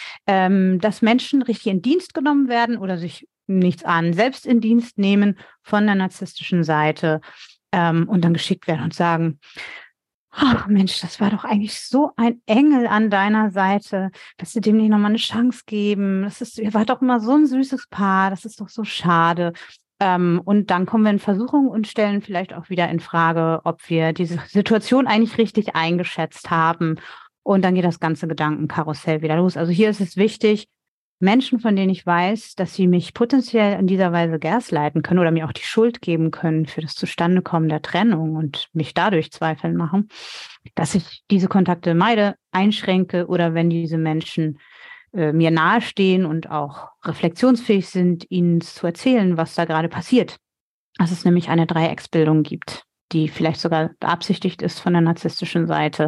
dass Menschen richtig in Dienst genommen werden oder sich nichts an, selbst in Dienst nehmen von der narzisstischen Seite und dann geschickt werden und sagen, oh, Mensch, das war doch eigentlich so ein Engel an deiner Seite, dass wir dem nicht nochmal eine Chance geben. Ihr wart doch immer so ein süßes Paar, das ist doch so schade. Und dann kommen wir in Versuchung und stellen vielleicht auch wieder in Frage, ob wir diese Situation eigentlich richtig eingeschätzt haben. Und dann geht das ganze Gedankenkarussell wieder los. Also hier ist es wichtig, Menschen, von denen ich weiß, dass sie mich potenziell in dieser Weise gaslighten können oder mir auch die Schuld geben können für das Zustandekommen der Trennung und mich dadurch zweifeln machen, dass ich diese Kontakte meide, einschränke oder wenn diese Menschen mir nahestehen und auch reflexionsfähig sind, ihnen zu erzählen, was da gerade passiert. Dass es nämlich eine Dreiecksbildung gibt, die vielleicht sogar beabsichtigt ist von der narzisstischen Seite,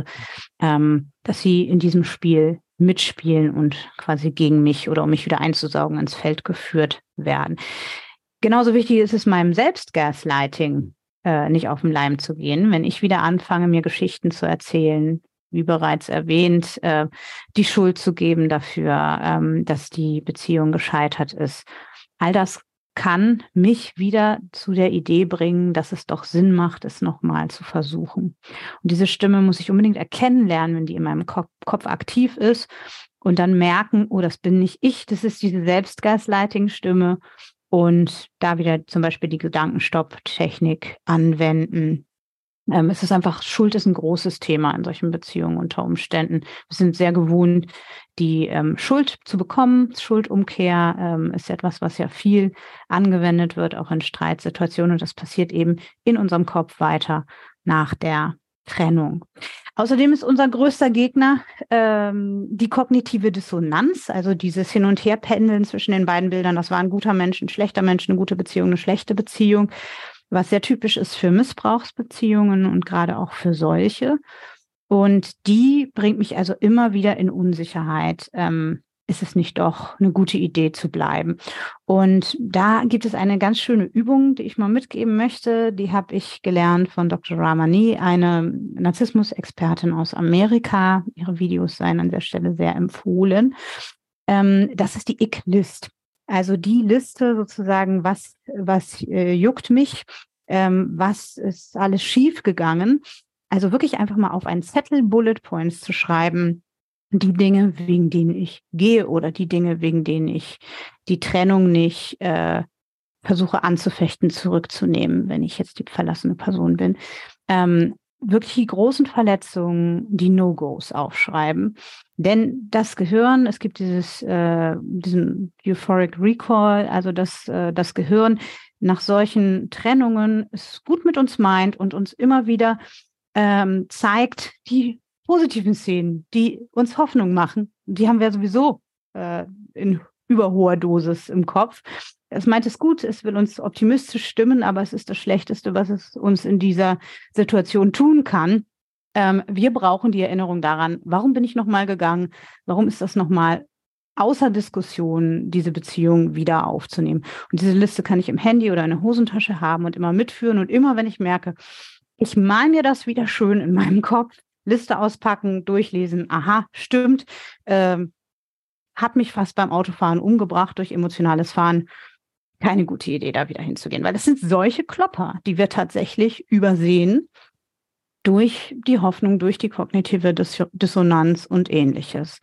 dass sie in diesem Spiel mitspielen und quasi gegen mich oder um mich wieder einzusaugen ins Feld geführt werden. Genauso wichtig ist es meinem Selbstgaslighting nicht auf den Leim zu gehen, wenn ich wieder anfange, mir Geschichten zu erzählen, wie bereits erwähnt, die Schuld zu geben dafür, dass die Beziehung gescheitert ist. All das kann mich wieder zu der Idee bringen, dass es doch Sinn macht, es nochmal zu versuchen. Und diese Stimme muss ich unbedingt erkennen lernen, wenn die in meinem Kopf aktiv ist und dann merken, oh, das bin nicht ich, das ist diese Selbstgaslighting-Stimme und da wieder zum Beispiel die Gedankenstopp-Technik anwenden. Es ist einfach, Schuld ist ein großes Thema in solchen Beziehungen unter Umständen. Wir sind sehr gewohnt, die Schuld zu bekommen. Schuldumkehr ist etwas, was ja viel angewendet wird, auch in Streitsituationen. Und das passiert eben in unserem Kopf weiter nach der Trennung. Außerdem ist unser größter Gegner die kognitive Dissonanz, also dieses Hin- und Herpendeln zwischen den beiden Bildern. Das war ein guter Mensch, ein schlechter Mensch, eine gute Beziehung, eine schlechte Beziehung, was sehr typisch ist für Missbrauchsbeziehungen und gerade auch für solche. Und die bringt mich also immer wieder in Unsicherheit. Ist es nicht doch eine gute Idee zu bleiben? Und da gibt es eine ganz schöne Übung, die ich mal mitgeben möchte. Die habe ich gelernt von Dr. Ramani, eine Narzissmus-Expertin aus Amerika. Ihre Videos seien an der Stelle sehr empfohlen. Das ist die Ich-List. Also die Liste sozusagen, was juckt mich, was ist alles schief gegangen. Also wirklich einfach mal auf einen Zettel Bullet Points zu schreiben, die Dinge, wegen denen ich gehe oder die Dinge, wegen denen ich die Trennung nicht versuche anzufechten, zurückzunehmen, wenn ich jetzt die verlassene Person bin. Wirklich die großen Verletzungen, die No-Gos aufschreiben. Denn das Gehirn, es gibt diesen Euphoric Recall, also das Gehirn nach solchen Trennungen es gut mit uns meint und uns immer wieder zeigt die positiven Szenen, die uns Hoffnung machen. Die haben wir sowieso in überhoher Dosis im Kopf. Es meint es gut, es will uns optimistisch stimmen, aber es ist das Schlechteste, was es uns in dieser Situation tun kann. Wir brauchen die Erinnerung daran, warum bin ich nochmal gegangen? Warum ist das nochmal außer Diskussion, diese Beziehung wieder aufzunehmen? Und diese Liste kann ich im Handy oder in der Hosentasche haben und immer mitführen. Und immer, wenn ich merke, ich mal mir das wieder schön in meinem Kopf, Liste auspacken, durchlesen, aha, stimmt, hat mich fast beim Autofahren umgebracht durch emotionales Fahren. Keine gute Idee, da wieder hinzugehen, weil das sind solche Klopper, die wir tatsächlich übersehen durch die Hoffnung, durch die kognitive Dissonanz und Ähnliches.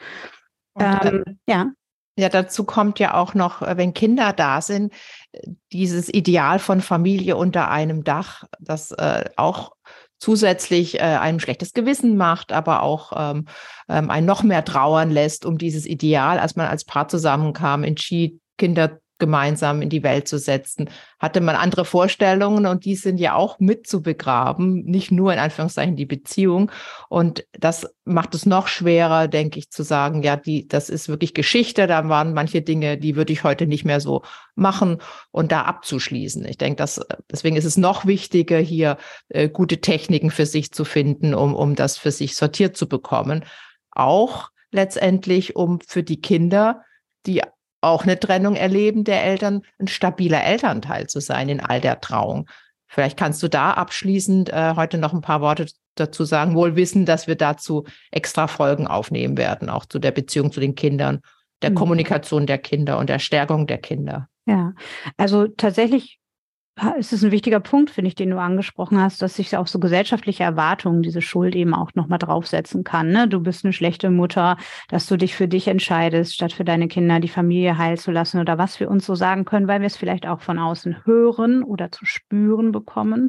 Ja, dazu kommt ja auch noch, wenn Kinder da sind, dieses Ideal von Familie unter einem Dach, das auch zusätzlich einem schlechtes Gewissen macht, aber auch einen noch mehr trauern lässt um dieses Ideal, als man als Paar zusammenkam, entschied, Kinder gemeinsam in die Welt zu setzen, hatte man andere Vorstellungen und die sind ja auch mit zu begraben, nicht nur in Anführungszeichen die Beziehung. Und das macht es noch schwerer, denke ich, zu sagen, ja, das ist wirklich Geschichte, da waren manche Dinge, die würde ich heute nicht mehr so machen und da abzuschließen. Ich denke, deswegen ist es noch wichtiger, hier gute Techniken für sich zu finden, um das für sich sortiert zu bekommen. Auch letztendlich, um für die Kinder, die auch eine Trennung erleben der Eltern, ein stabiler Elternteil zu sein in all der Trauung. Vielleicht kannst du da abschließend heute noch ein paar Worte dazu sagen, wohl wissen, dass wir dazu extra Folgen aufnehmen werden, auch zu der Beziehung zu den Kindern, der Kommunikation der Kinder und der Stärkung der Kinder. Ja, also tatsächlich ist es ein wichtiger Punkt, finde ich, den du angesprochen hast, dass sich auch so gesellschaftliche Erwartungen, diese Schuld eben auch nochmal draufsetzen kann. Ne? Du bist eine schlechte Mutter, dass du dich für dich entscheidest, statt für deine Kinder die Familie heil zu lassen oder was wir uns so sagen können, weil wir es vielleicht auch von außen hören oder zu spüren bekommen.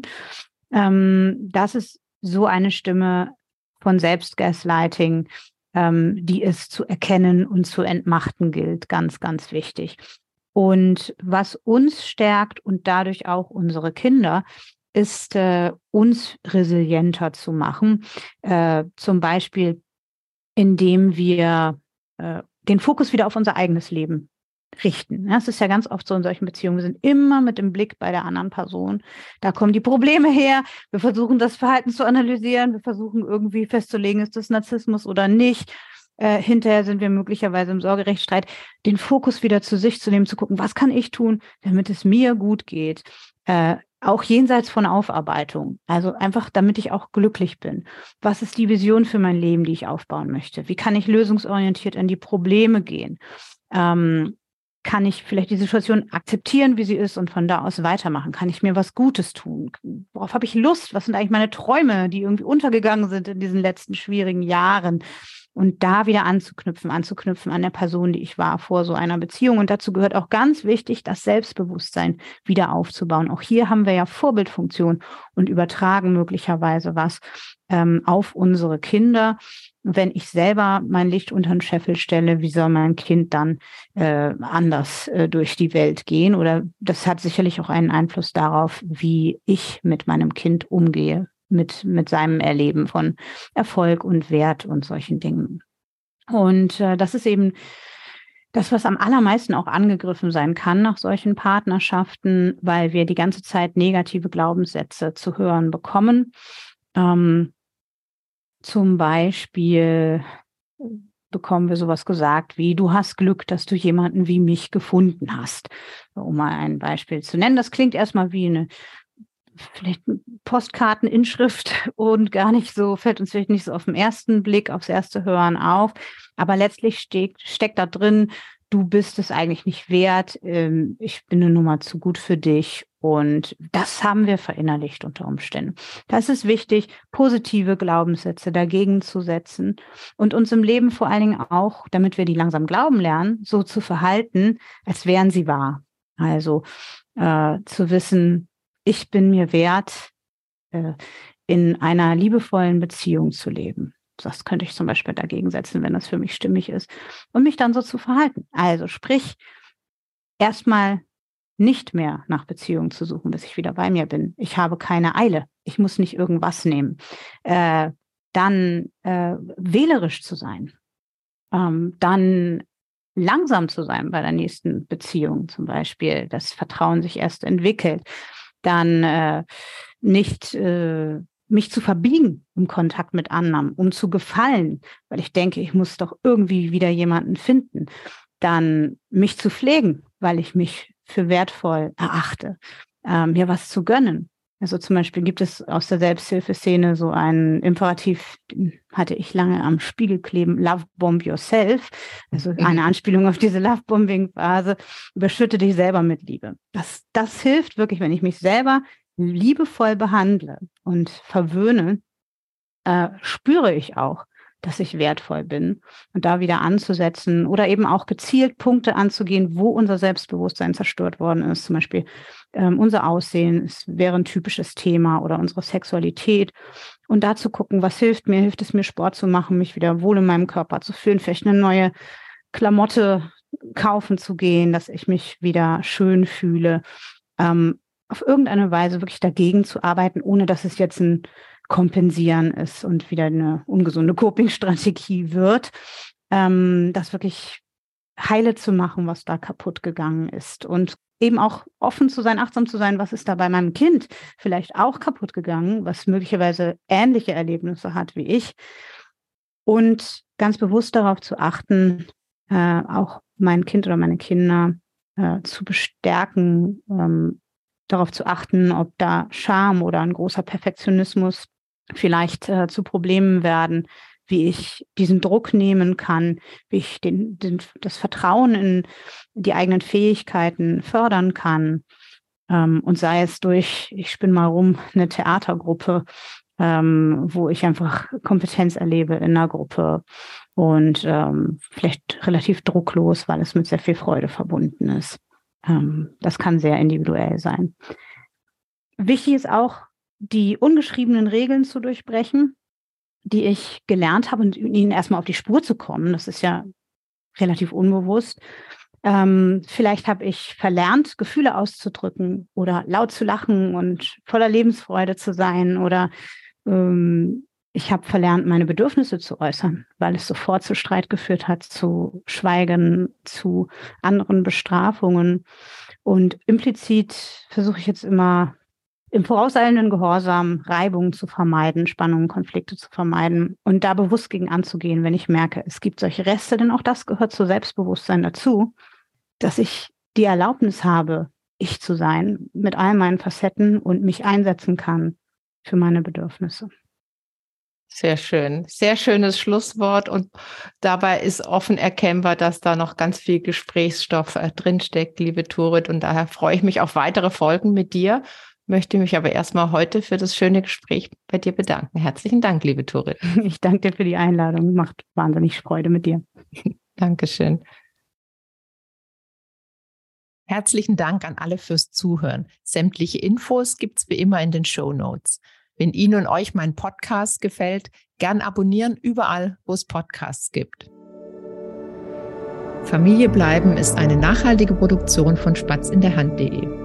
Das ist so eine Stimme von Selbstgaslighting, die es zu erkennen und zu entmachten gilt. Ganz, ganz wichtig. Und was uns stärkt und dadurch auch unsere Kinder, ist uns resilienter zu machen. Zum Beispiel, indem wir den Fokus wieder auf unser eigenes Leben richten. Ja, es ist ja ganz oft so in solchen Beziehungen, wir sind immer mit dem Blick bei der anderen Person. Da kommen die Probleme her. Wir versuchen, das Verhalten zu analysieren. Wir versuchen irgendwie festzulegen, ist das Narzissmus oder nicht. Hinterher sind wir möglicherweise im Sorgerechtsstreit, den Fokus wieder zu sich zu nehmen, zu gucken, was kann ich tun, damit es mir gut geht. Auch jenseits von Aufarbeitung. Also einfach, damit ich auch glücklich bin. Was ist die Vision für mein Leben, die ich aufbauen möchte? Wie kann ich lösungsorientiert an die Probleme gehen? Kann ich vielleicht die Situation akzeptieren, wie sie ist und von da aus weitermachen? Kann ich mir was Gutes tun? Worauf habe ich Lust? Was sind eigentlich meine Träume, die irgendwie untergegangen sind in diesen letzten schwierigen Jahren? und da wieder anzuknüpfen an der Person, die ich war vor so einer Beziehung. Und dazu gehört auch ganz wichtig, das Selbstbewusstsein wieder aufzubauen. Auch hier haben wir ja Vorbildfunktion und übertragen möglicherweise was auf unsere Kinder. Wenn ich selber mein Licht unter den Scheffel stelle, wie soll mein Kind dann anders durch die Welt gehen? Oder das hat sicherlich auch einen Einfluss darauf, wie ich mit meinem Kind umgehe, mit seinem Erleben von Erfolg und Wert und solchen Dingen. Und das ist eben das, was am allermeisten auch angegriffen sein kann nach solchen Partnerschaften, weil wir die ganze Zeit negative Glaubenssätze zu hören bekommen. Zum Beispiel bekommen wir sowas gesagt wie, du hast Glück, dass du jemanden wie mich gefunden hast. Um mal ein Beispiel zu nennen. Das klingt erstmal wie eine vielleicht Postkarteninschrift und gar nicht so, fällt uns vielleicht nicht so auf den ersten Blick, aufs erste Hören auf. Aber letztlich steckt da drin, du bist es eigentlich nicht wert, ich bin eine Nummer zu gut für dich. Und das haben wir verinnerlicht unter Umständen. Das ist wichtig, positive Glaubenssätze dagegen zu setzen und uns im Leben vor allen Dingen auch, damit wir die langsam glauben lernen, so zu verhalten, als wären sie wahr. Also zu wissen, ich bin mir wert, in einer liebevollen Beziehung zu leben. Das könnte ich zum Beispiel dagegen setzen, wenn das für mich stimmig ist. Und mich dann so zu verhalten. Also sprich, erstmal nicht mehr nach Beziehungen zu suchen, bis ich wieder bei mir bin. Ich habe keine Eile. Ich muss nicht irgendwas nehmen. Dann wählerisch zu sein. Dann langsam zu sein bei der nächsten Beziehung zum Beispiel. Das Vertrauen sich erst entwickelt. Dann nicht mich zu verbiegen im Kontakt mit anderen, um zu gefallen, weil ich denke, ich muss doch irgendwie wieder jemanden finden. Dann mich zu pflegen, weil ich mich für wertvoll erachte, mir was zu gönnen. Also zum Beispiel gibt es aus der Selbsthilfeszene so einen Imperativ, den hatte ich lange am Spiegel kleben, Love Bomb Yourself, also eine Anspielung auf diese Love-Bombing-Phase, überschütte dich selber mit Liebe. Das hilft wirklich, wenn ich mich selber liebevoll behandle und verwöhne, spüre ich auch, dass ich wertvoll bin und da wieder anzusetzen oder eben auch gezielt Punkte anzugehen, wo unser Selbstbewusstsein zerstört worden ist. Zum Beispiel unser Aussehen wäre ein typisches Thema oder unsere Sexualität. Und da zu gucken, was hilft mir? Hilft es mir, Sport zu machen, mich wieder wohl in meinem Körper zu fühlen, vielleicht eine neue Klamotte kaufen zu gehen, dass ich mich wieder schön fühle. Auf irgendeine Weise wirklich dagegen zu arbeiten, ohne dass es jetzt ein Kompensieren ist und wieder eine ungesunde Coping-Strategie wird, das wirklich heile zu machen, was da kaputt gegangen ist und eben auch offen zu sein, achtsam zu sein, was ist da bei meinem Kind vielleicht auch kaputt gegangen, was möglicherweise ähnliche Erlebnisse hat wie ich und ganz bewusst darauf zu achten, auch mein Kind oder meine Kinder zu bestärken, darauf zu achten, ob da Scham oder ein großer Perfektionismus vielleicht zu Problemen werden, wie ich diesen Druck nehmen kann, wie ich das Vertrauen in die eigenen Fähigkeiten fördern kann. Und sei es durch, ich spinne mal rum, eine Theatergruppe, wo ich einfach Kompetenz erlebe in einer Gruppe und vielleicht relativ drucklos, weil es mit sehr viel Freude verbunden ist. Das kann sehr individuell sein. Wichtig ist auch, die ungeschriebenen Regeln zu durchbrechen, die ich gelernt habe und ihnen erstmal auf die Spur zu kommen. Das ist ja relativ unbewusst. Vielleicht habe ich verlernt, Gefühle auszudrücken oder laut zu lachen und voller Lebensfreude zu sein oder ich habe verlernt, meine Bedürfnisse zu äußern, weil es sofort zu Streit geführt hat, zu Schweigen, zu anderen Bestrafungen. Und implizit versuche ich jetzt immer im vorauseilenden Gehorsam Reibungen zu vermeiden, Spannungen, Konflikte zu vermeiden und da bewusst gegen anzugehen, wenn ich merke, es gibt solche Reste, denn auch das gehört zu Selbstbewusstsein dazu, dass ich die Erlaubnis habe, ich zu sein, mit all meinen Facetten und mich einsetzen kann für meine Bedürfnisse. Sehr schön. Sehr schönes Schlusswort. Und dabei ist offen erkennbar, dass da noch ganz viel Gesprächsstoff drinsteckt, liebe Turit. Und daher freue ich mich auf weitere Folgen mit dir. möchte mich aber erstmal heute für das schöne Gespräch bei dir bedanken. Herzlichen Dank, liebe Turit. Ich danke dir für die Einladung. Macht wahnsinnig Freude mit dir. Dankeschön. Herzlichen Dank an alle fürs Zuhören. Sämtliche Infos gibt's wie immer in den Shownotes. Wenn Ihnen und euch mein Podcast gefällt, gern abonnieren überall, wo es Podcasts gibt. Familie bleiben ist eine nachhaltige Produktion von spatzinderhand.de.